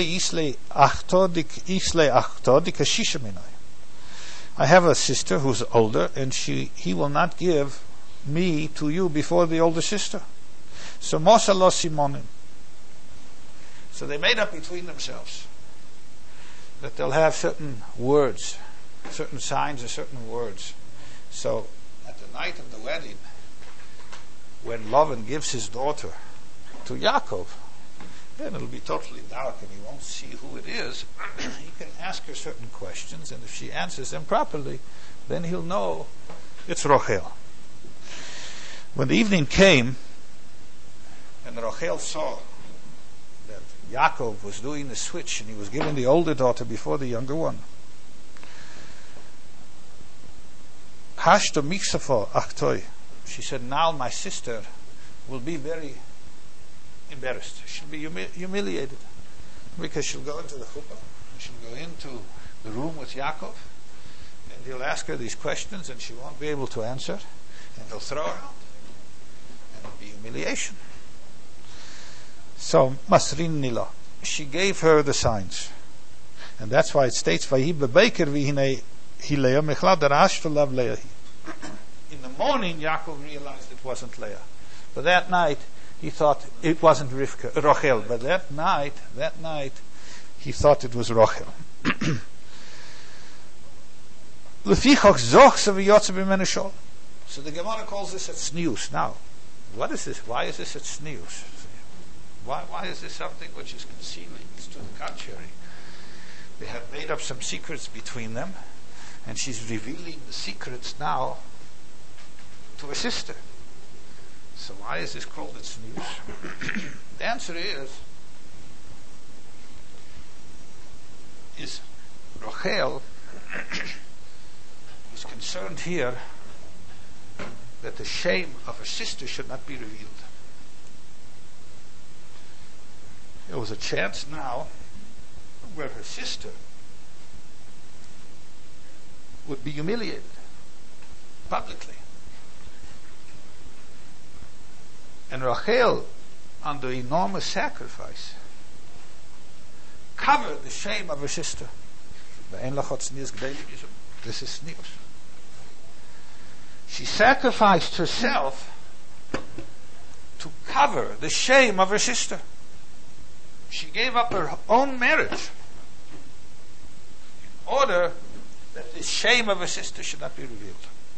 I have a sister who's older, and she he will not give me to you before the older sister. So Mosa lo Simonim. So they made up between themselves that they'll have certain words, certain signs or certain words. So at the night of the wedding, when Lavan gives his daughter to Yaakov, then it'll be totally dark and he won't see who it is. He can ask her certain questions, and if she answers them properly, then he'll know it's Rachel. When the evening came, and Rachel saw that Yaakov was doing the switch and he was giving the older daughter before the younger one, Hashto miksafo achtoi. She said, now my sister will be very embarrassed. She'll be humi- humiliated because she'll go into the chuppah, she'll go into the room with Yaakov, and he'll ask her these questions and she won't be able to answer, and he'll throw her out, and it'll be humiliation. So Masrin Nila, she gave her the signs, and that's why it states Vahi bebeker v'hinei hilea mechlad darash v'lav leahi. In the morning, Yaakov realized it wasn't Leah, but that night he thought it wasn't Rivka, Rachel, but that night, that night, he thought it was Rachel. So the Gemara calls this a snius. Now, what is this? Why is this a snius? Why, why is this something which is concealing? It's to the contrary. They have made up some secrets between them, and she's revealing the secrets now to her sister. So why is this called its news? The answer is, is Rachel is concerned here that the shame of her sister should not be revealed. There was a chance now where her sister would be humiliated publicly. And Rachel, under enormous sacrifice, covered the shame of her sister. This is news. She sacrificed herself to cover the shame of her sister. She gave up her own marriage in order that the shame of her sister should not be revealed.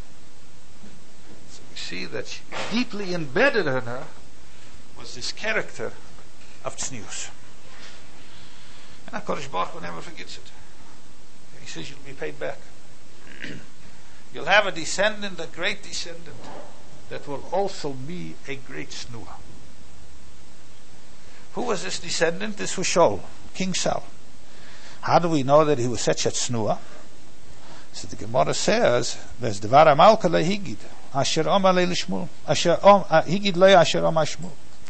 So we see that she, deeply embedded in her was this character of tznius. And HaKadosh Baruch Hu never forgets it. He says you'll be paid back. You'll have a descendant, a great descendant, that will also be a great tznuah. Who was this descendant? This was Shaul, King Saul. How do we know that he was such a tznuah? So the Gemara says, there's Dvar HaMalka leHigid, Asher Omar leLishmul, Asher Om Higid le Asher Omar Shmul.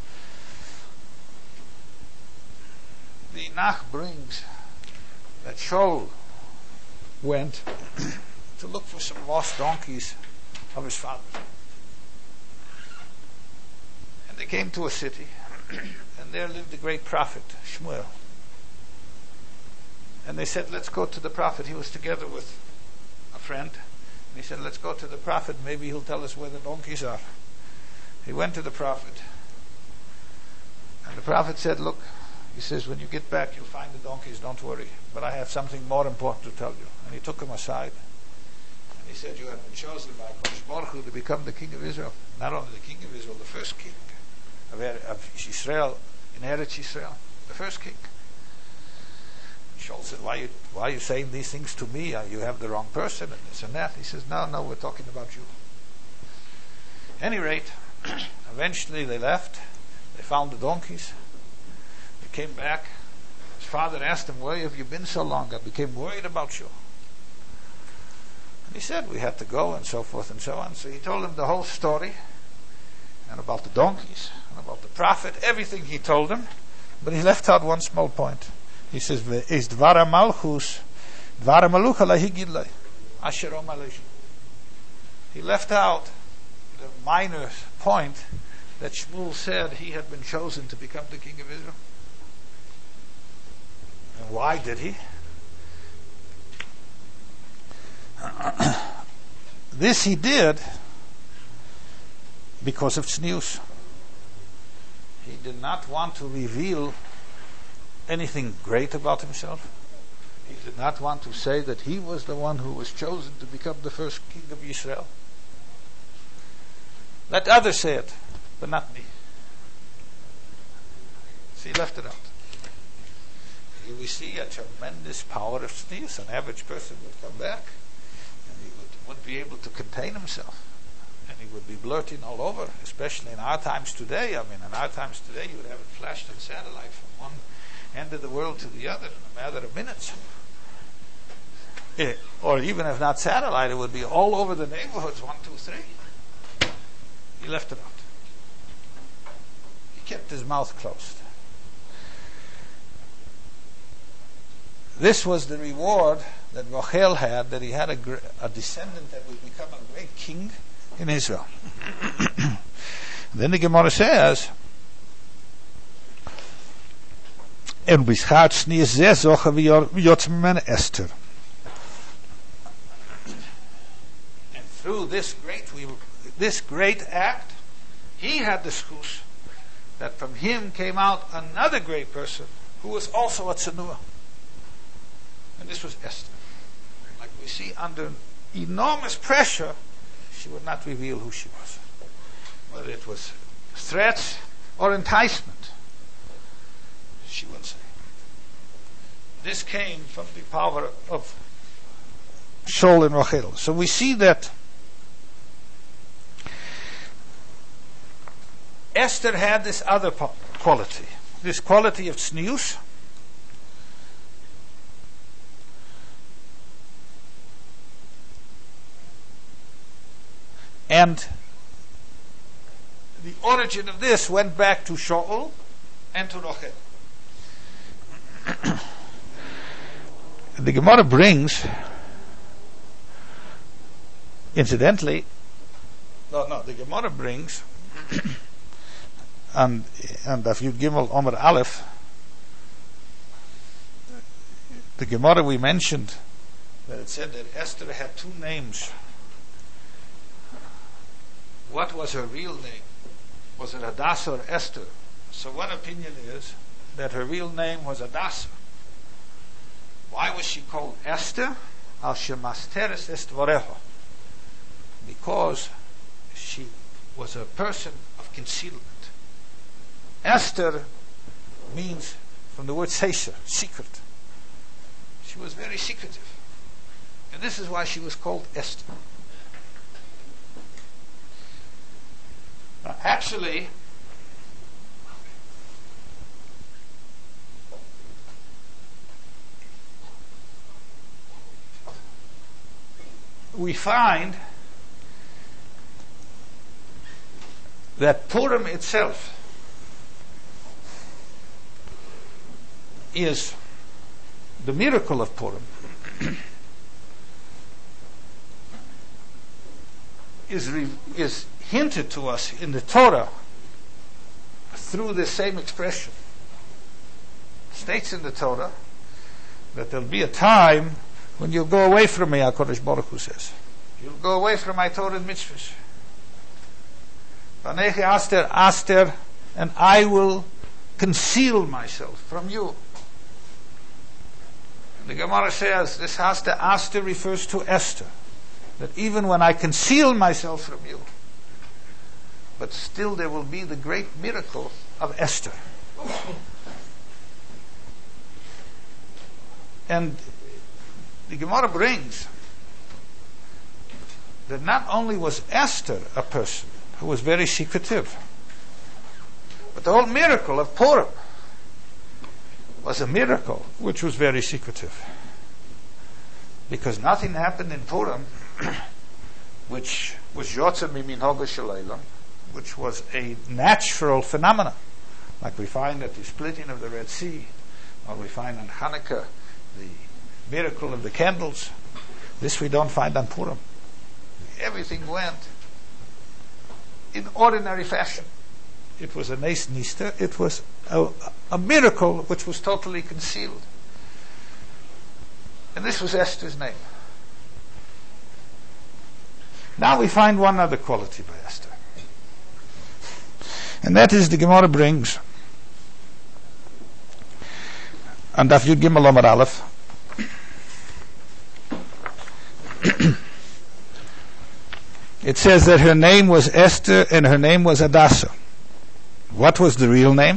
The Nach brings that Shaul went to look for some lost donkeys of his father. And they came to a city, and there lived the great prophet, Shmuel. And they said, let's go to the prophet. He was together with a friend. And he said, let's go to the prophet. Maybe he'll tell us where the donkeys are. He went to the prophet. And the prophet said, look, he says, when you get back, you'll find the donkeys, don't worry. But I have something more important to tell you. And he took him aside. And he said, you have been chosen by Kodesh Baruch Hu to become the king of Israel. Not only the king of Israel, the first king of, of Israel, in Eretz Yisrael. The first king. Shaul said, why are, you, why are you saying these things to me? You have the wrong person and this and that. He says, no, no, we're talking about you. At any rate, eventually they left. They found the donkeys. They came back. His father asked him, where have you been so long? I became worried about you. And he said, we had to go and so forth and so on. So he told him the whole story and about the donkeys and about the prophet, everything he told him. But he left out one small point. He says, "Is dvar malchus, dvar malucha lahigid lei, asher omar lei." He left out the minor point that Shmuel said he had been chosen to become the king of Israel. And why did he? This he did because of tznius. He did not want to reveal anything great about himself. He did not want to say that he was the one who was chosen to become the first king of Israel. Let others say it, but not me. So he left it out. Here we see a tremendous power of tznius. An average person would come back and he would, wouldn't be able to contain himself. And he would be blurting all over, especially in our times today. I mean, in our times today, you would have it flashed on satellite from one end of the world to the other in a matter of minutes. It, or even if not satellite, it would be all over the neighborhoods, one, two, three. He left it out. He kept his mouth closed. This was the reward that Rachel had, that he had a, a descendant that would become a great king in Israel. Then the Gemara says, and through this great we, this great act, he had the schus that from him came out another great person who was also a tznuah. And this was Esther. Like we see, under enormous pressure, she would not reveal who she was. Whether it was threats or enticement, she wouldn't say. This came from the power of Shaul and Rachel. So we see that Esther had this other quality, this quality of tznius. And the origin of this went back to Shaul and to Rachel. The Gemara brings, incidentally, no, no, the Gemara brings, and and Daf Yud Gimel Omer Aleph, the Gemara we mentioned, that it said that Esther had two names. What was her real name? Was it Hadassah or Esther? So one opinion is that her real name was Hadassah. Why was she called Esther? Al shemasteres est dvareha. Because she was a person of concealment. Esther means from the word seisha, secret. She was very secretive. And this is why she was called Esther. Now, actually, we find that Purim itself is the miracle of Purim is re- is hinted to us in the Torah through the same expression. It states in the Torah that there'll be a time when you'll go away from me, HaKadosh Baruch Hu says. You'll go away from my Torah and mitzvahs. Vanechi Aster, Aster, and I will conceal myself from you. The Gemara says this Aster, Aster refers to Esther. That even when I conceal myself from you, but still there will be the great miracle of Esther. And the Gemara brings that not only was Esther a person who was very secretive, but the whole miracle of Purim was a miracle which was very secretive. Because nothing happened in Purim which was Yotze Miminhag Shalaylam, which was a natural phenomenon, like we find at the splitting of the Red Sea, or we find on Hanukkah the miracle of the candles. This we don't find on Purim. Everything went in ordinary fashion. It was a Nes Nista. It was a, a miracle which was totally concealed. And this was Esther's name. Now we find one other quality by Esther. And that is the Gemara brings and Daf Yud Gimel Omer Aleph it says that her name was Esther and her name was Hadassah. What was the real name?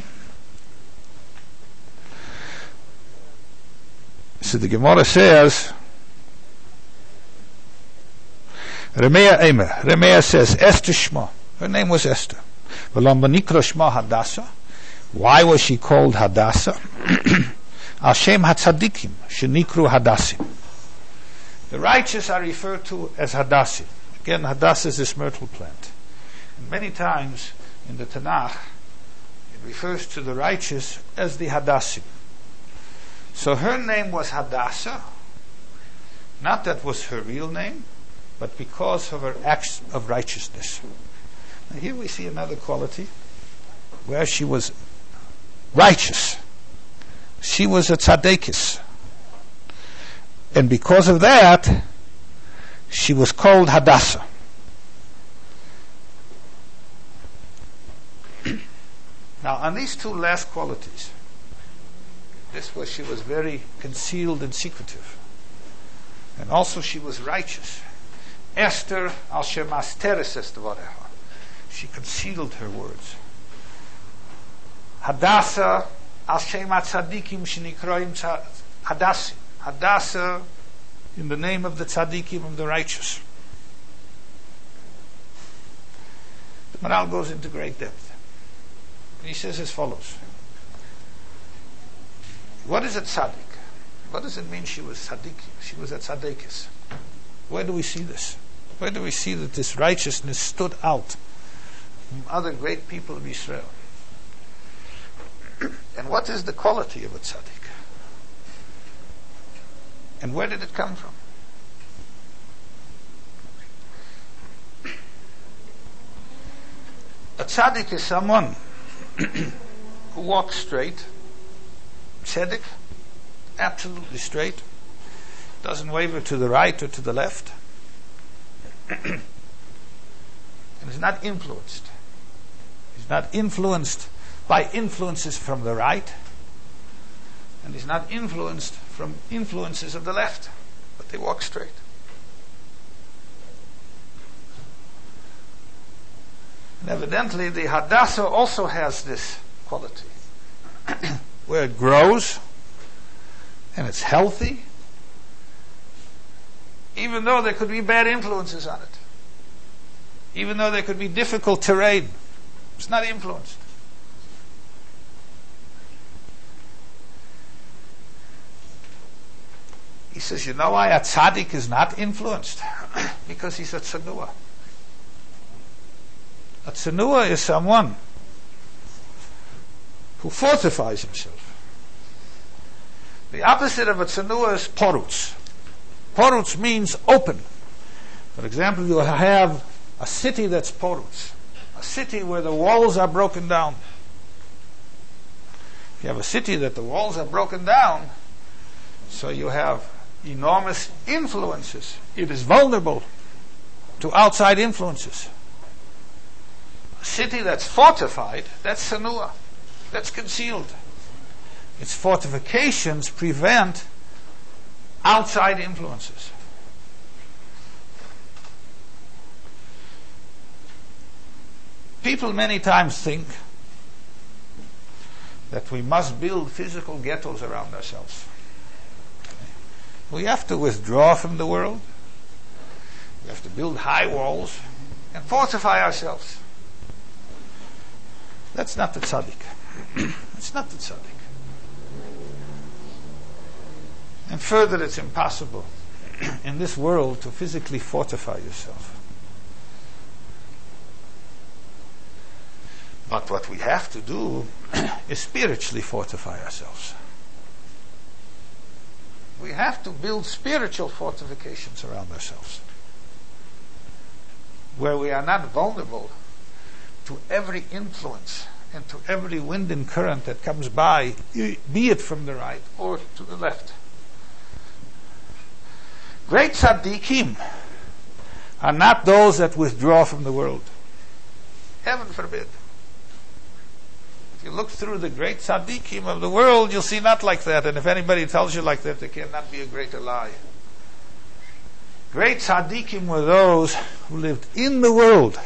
So the Gemara says Remea Emer. Remea says Esther Shma. Her name was Esther. Why was she called Hadassah? Al Shem HaTzadikim Shenikru Hadassim. The righteous are referred to as Hadassim. Again, Hadassah is this myrtle plant. And many times in the Tanakh, it refers to the righteous as the Hadassim. So her name was Hadassah. Not that was her real name, but because of her acts of righteousness. Now here we see another quality where she was righteous. She was a tzadekis. And because of that, she was called Hadassah. Now on these two last qualities, this was she was very concealed and secretive. And also she was righteous. Esther al shemasteres est dvareha. She concealed her words. Hadassah al shem tzadikim shenikroim Hadassim. Hadassah in the name of the tzadikim, of the righteous. The Maral goes into great depth. And he says as follows. What is a tzaddik? What does it mean she was tzaddik? She was a tzaddikis. Where do we see this? Where do we see that this righteousness stood out from other great people of Israel? And what is the quality of a tzaddik? And where did it come from? A tzaddik is someone who walks straight, tzedek, absolutely straight, doesn't waver to the right or to the left, and is not influenced. He's not influenced by influences from the right, and he's not influenced from influences of the left, but they walk straight. And evidently the Hadassah also has this quality, where it grows and it's healthy, even though there could be bad influences on it, even though there could be difficult terrain. It's not influenced. He says, you know why a tzaddik is not influenced? Because he's a tzanua. A tzanua is someone who fortifies himself. The opposite of a tzanua is porutz. Porutz means open. For example, you have a city that's porutz, a city where the walls are broken down. If you have a city that the walls are broken down, so you have enormous influences. It is vulnerable to outside influences. A city that's fortified, that's tzanua, that's concealed. Its fortifications prevent outside influences. People many times think that we must build physical ghettos around ourselves. We have to withdraw from the world. We have to build high walls and fortify ourselves. That's not the tzaddik. It's not the tzaddik. And further, it's impossible in this world to physically fortify yourself. But what we have to do is spiritually fortify ourselves. We have to build spiritual fortifications around ourselves, where we are not vulnerable to every influence and to every wind and current that comes by, be it from the right or to the left. Great tzaddikim are not those that withdraw from the world. Heaven forbid. If you look through the great tzaddikim of the world, you'll see not like that. And if anybody tells you like that, there cannot be a greater lie. Great tzaddikim were those who lived in the world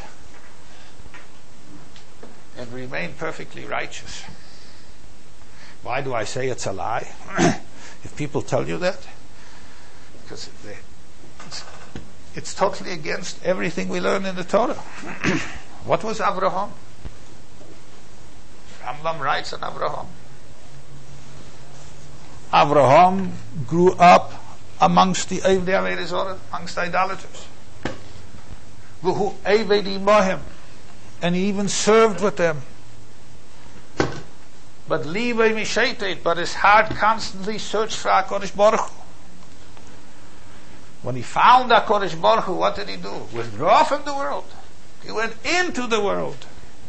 and remained perfectly righteous. Why do I say it's a lie? If people tell you that, because it's, it's totally against everything we learn in the Torah. What was Avraham? Rambam writes on Avraham. Avraham grew up amongst the Evdei Avodah Zarah, amongst idolaters. V'hu Eved imohem, and he even served with them. But Livei mishetet, but his heart constantly searched for HaKadosh Baruch Hu. When he found HaKadosh Baruch Hu, what did he do? Withdraw from the world. He went into the world.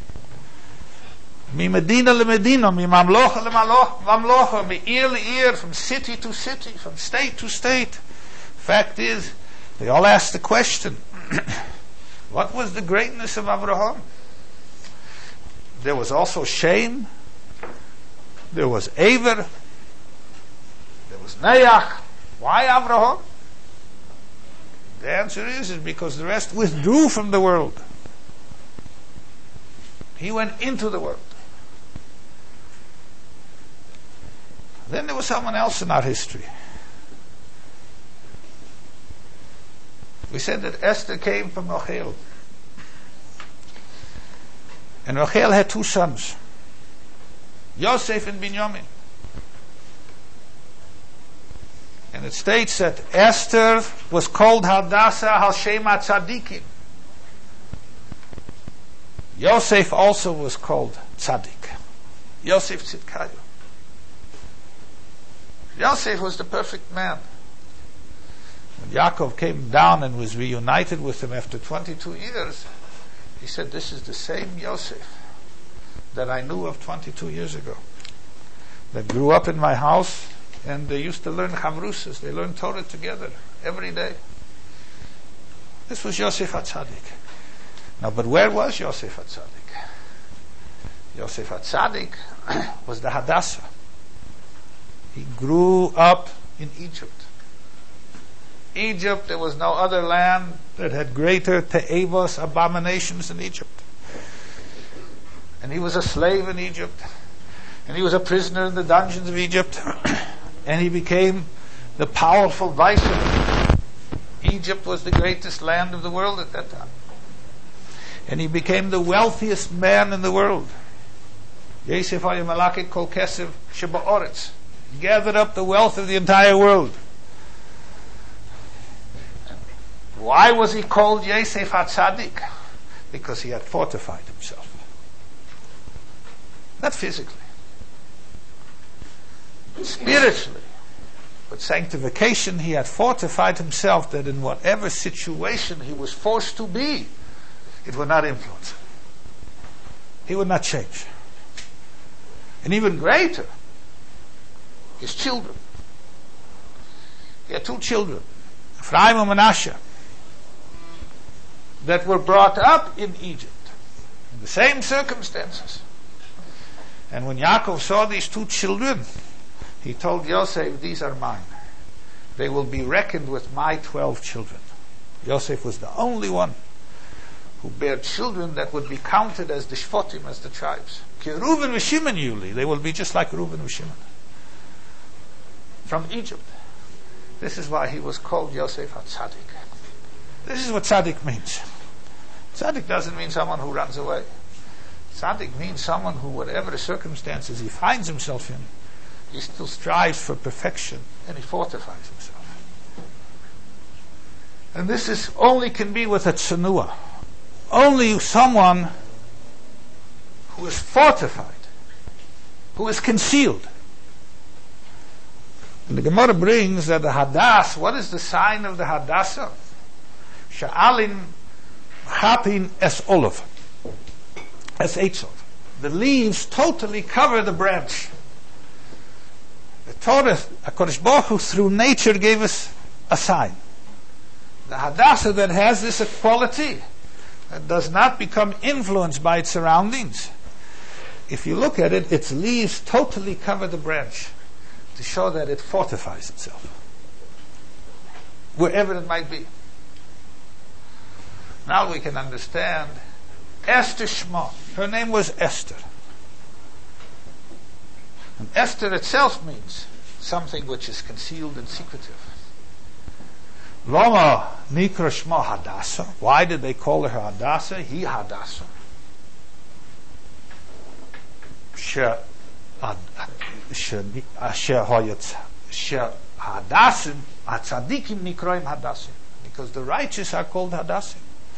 Mi Medina le Medina, mi Mamlocha le Mamlocha, mi Ir le Ir, from city to city, from state to state. Fact is, they all asked the question, what was the greatness of Avraham? There was also shame. There was Aver. There was Nayach. Why Avraham? The answer is, is because the rest withdrew from the world. He went into the world. Then there was someone else in our history. We said that Esther came from Rachel. And Rachel had two sons, Yosef and Binyamin. And it states that Esther was called Hadassah al Shem Tzadikim. Yosef also was called Tzadik. Yosef Tzidkayu. Yosef was the perfect man. When Yaakov came down and was reunited with him after twenty-two years, he said, this is the same Yosef that I knew of twenty-two years ago, that grew up in my house, and they used to learn Chavrusas. They learned Torah together every day. This was Yosef HaTzadik. Now, but where was Yosef HaTzadik? Yosef HaTzadik was the Hadassah. He grew up in Egypt. Egypt, there was no other land that had greater te'evos, abominations than Egypt. And he was a slave in Egypt. And he was a prisoner in the dungeons of Egypt. And he became the powerful viceroy. Egypt was the greatest land of the world at that time. And he became the wealthiest man in the world. Yosef haya malakit kol kesev sheba'oretz. Gathered up the wealth of the entire world. And why was he called Yosef HaTzadik? Because he had fortified himself. Not physically. Spiritually. But sanctification, he had fortified himself that in whatever situation he was forced to be, it would not influence him. He would not change. And even greater, his children. He had two children, Ephraim and Manasseh, that were brought up in Egypt, in the same circumstances. And when Yaakov saw these two children, he told Yosef, these are mine. They will be reckoned with my twelve children. Yosef was the only one who bare children that would be counted as the Shfotim, as the tribes. Ki Reuven and Shimon Yuli, they will be just like Reuven and Shimon. From Egypt. This is why he was called Yosef HaTzadik. This is what Tzadik means. Tzadik doesn't mean someone who runs away. Tzadik means someone who, whatever the circumstances he finds himself in, he still strives for perfection and he fortifies himself. And this is only can be with a tsanua. Only someone who is fortified, who is concealed. And the Gemara brings that the Hadass, what is the sign of the Hadassah? Sha'alin hapin es olav, es eitzov. The leaves totally cover the branch. The Torah, HaKadosh Baruch Hu, through nature gave us a sign. The Hadassah that has this quality, that does not become influenced by its surroundings. If you look at it, its leaves totally cover the branch to show that it fortifies itself, wherever it might be. Now we can understand Esther Shema. Her name was Esther. And Esther itself means something which is concealed and secretive. Lama Nikra Shema Hadassah. Why did they call her Hadassah? He Hadassah. She Hadassah Tzadikim Nikroim Hadassah. Because the righteous are called Hadassah.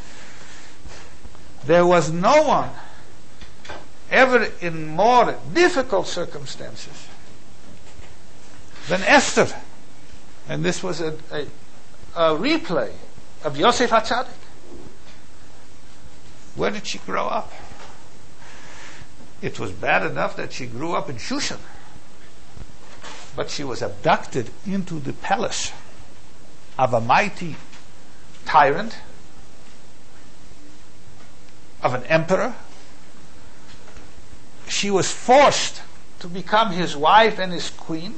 There was no one ever in more difficult circumstances than Esther. And this was a, a, a replay of Yosef HaTzadik. Where did she grow up? It was bad enough that she grew up in Shushan. But she was abducted into the palace of a mighty tyrant, of an emperor. She was forced to become his wife and his queen.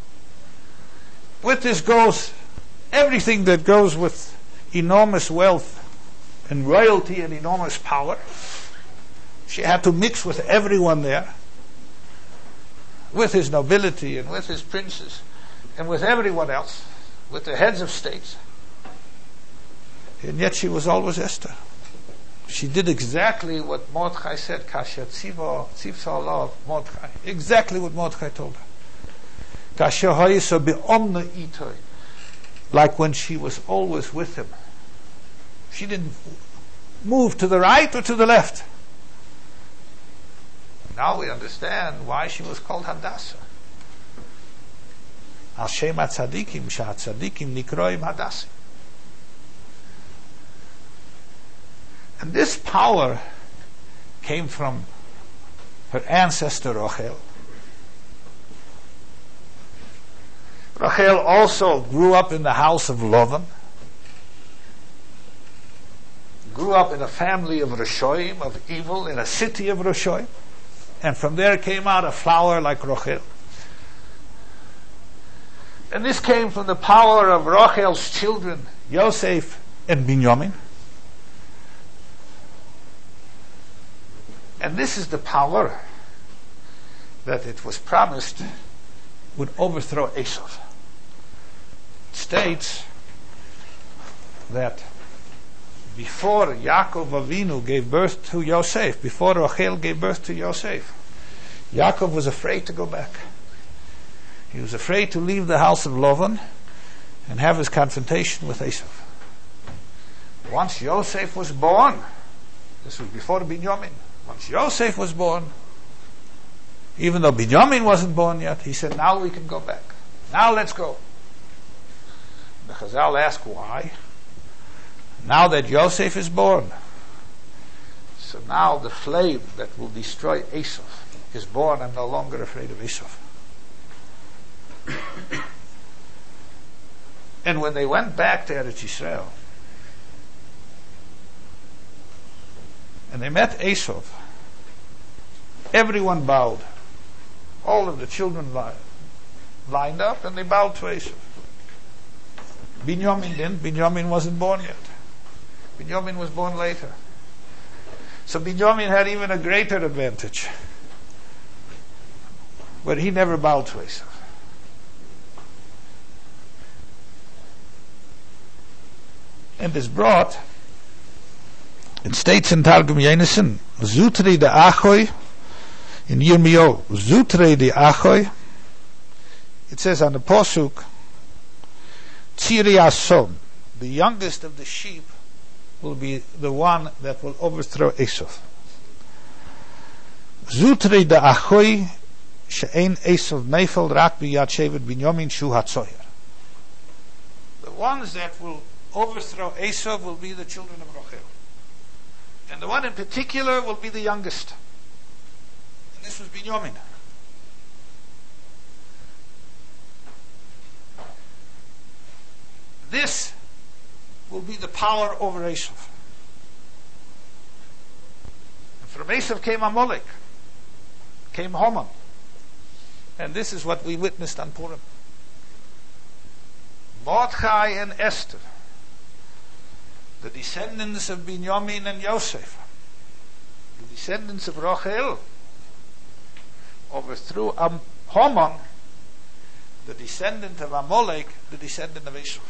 With this goes everything that goes with enormous wealth and royalty and enormous power. She had to mix with everyone there, with his nobility and with his princes and with everyone else, with the heads of states. And yet she was always Esther. She did exactly what Mordechai said, Kasher Tziva Tzivsa Allah Mordechai. Exactly what Mordechai told her. like when she was always with him. She didn't move to the right or to the left. Now we understand why she was called Hadassah. Al Shem HaTzadikim, Sha'atzadikim Nikroim Hadassah. And this power came from her ancestor Rachel. Rachel also grew up in the house of Lavan, grew up in a family of Rishoim, of evil, in a city of Rishoim, and from there came out a flower like Rachel. And this came from the power of Rachel's children, Yosef and Binyamin. And this is the power that it was promised would overthrow Esau. It states that before Yaakov Avinu gave birth to Yosef, before Rachel gave birth to Yosef, Yaakov was afraid to go back. He was afraid to leave the house of Lavan and have his confrontation with Esau. Once Yosef was born, this was before Binyamin, once Yosef was born, even though Binyamin wasn't born yet, he said, now we can go back. Now let's go. The Chazal ask why. Now that Yosef is born, so now the flame that will destroy Esau is born. I'm no longer afraid of Esau. And when they went back to Eretz Yisrael, and they met Esau, everyone bowed. All of the children li- lined up and they bowed to Esau. Binyamin didn't. Binyamin wasn't born yet. Binyamin was born later. So Binyamin had even a greater advantage. But he never bowed to Esau. And is brought, it states in Targum Yonasan, Zutri de Achoy, in Yirmiyahu, Zutri de Achoy, it says on the Posuk, Tziri Asom, the youngest of the sheep, will be the one that will overthrow Esau. Zutri de Achoy, she'ein Esau neifel rak biyad shevet Binyamin shu hatzoyer. The ones that will overthrow Esau will be the children of Rachel. And the one in particular will be the youngest. And this was Binyamin. This will be the power over Esau. And from Esau came Amalek, came Haman. And this is what we witnessed on Purim. Mordechai and Esther, the descendants of Binyamin and Yosef, the descendants of Rachel, overthrew Am- Haman, the descendant of Amalek, the descendant of Esau.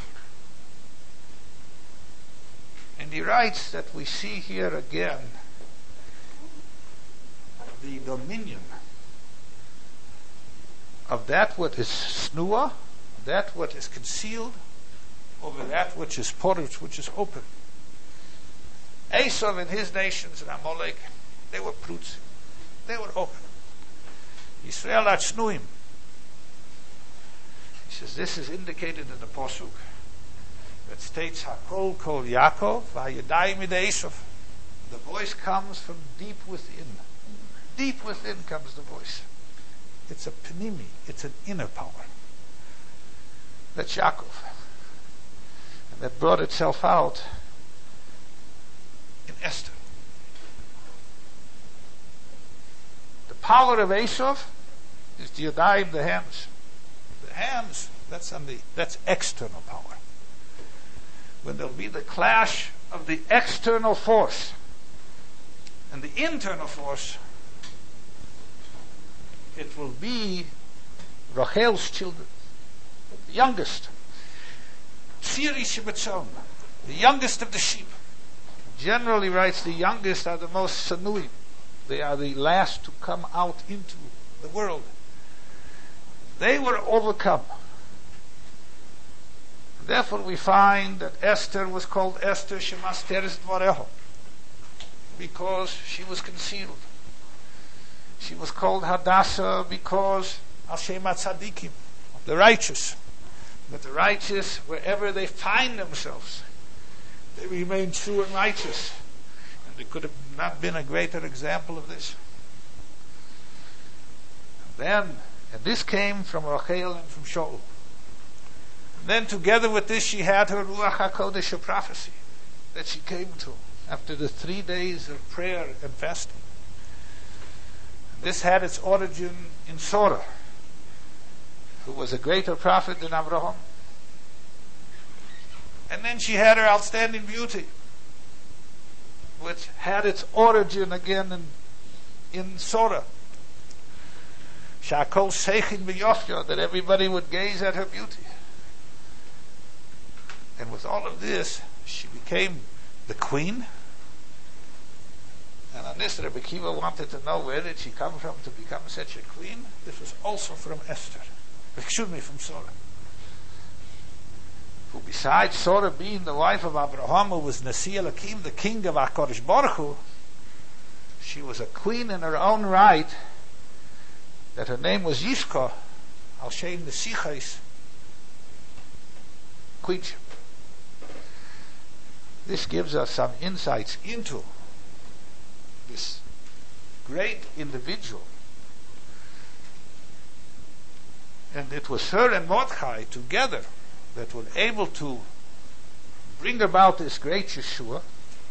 And he writes that we see here again the dominion of that what is snua, that what is concealed, over that which is porous, which is open. Esau and his nations and Amalek, they were prutz, they were open. Yisrael at snuim. He says this is indicated in the Posuk that states Hakol Kol Yaakov Vayadai Mid Esau. The voice comes from deep within. Deep within comes the voice. It's a panimi, it's an inner power. That's Yaakov. And that brought itself out in Esther. The power of Esau is the Yadayim, the hands. The hands, that's on the that's external power. When there'll be the clash of the external force and the internal force, it will be Rachel's children, the youngest. Tziri Shibatzon, the youngest of the sheep. Generally writes the youngest are the most sanuim. They are the last to come out into the world. They were overcome. Therefore we find that Esther was called Esther Shemasteres Dvareho, because she was concealed. She was called Hadassah because Hashem HaTzadikim, the righteous. But the righteous, wherever they find themselves, they remain true and righteous. And there could have not been a greater example of this. And then, and this came from Rachel and from Shaul. And then together with this she had her Ruach HaKodesh, a prophecy that she came to after the three days of prayer and fasting. And this had its origin in Sorah, who was a greater prophet than Abraham. And then she had her outstanding beauty, which had its origin again in, in Sorah. Shakol Seichin B'Yofya, that everybody would gaze at her beauty. And with all of this, she became the queen. And on this, Rebbe Kiva wanted to know, where did she come from to become such a queen? This was also from Esther. Excuse me, from Sorah. Who, besides Sorah being the wife of Abraham, who was Nasi Elohim, the king of HaKadosh Baruch Hu, she was a queen in her own right, that her name was Yishka, Al Shem Nesichais, queenship. This gives us some insights into this great individual. And it was her and Mordechai together that were able to bring about this great Yeshua.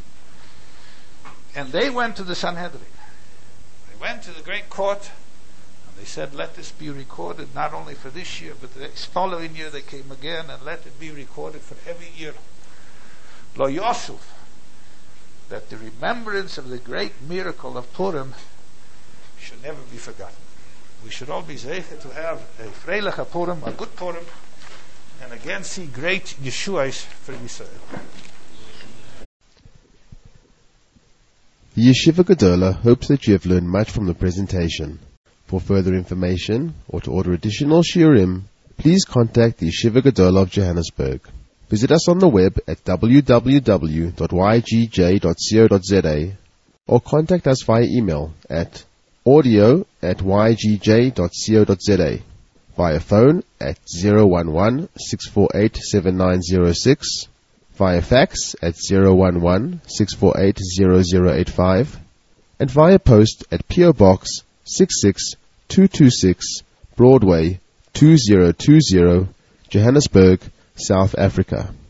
And they went to the Sanhedrin. They went to the great court, and they said, let this be recorded not only for this year, but the following year they came again, and let it be recorded for every year. Lo Yosef, that the remembrance of the great miracle of Purim should never be forgotten. We should all be zeicher to have a freiliche Purim, a good Purim, and again see great Yeshuas for Yisrael. The Yeshiva Gedola hopes that you have learned much from the presentation. For further information or to order additional shiurim, please contact the Yeshiva Gedola of Johannesburg. Visit us on the web at w w w dot y g j dot co dot z a or contact us via email at audio at y g j dot co dot z a, via phone at zero one one, six four eight, seven nine zero six, via fax at zero one one, six four eight, zero zero eight five, and via post at P O Box six six two two six, Broadway two zero two zero, Johannesburg, South Africa.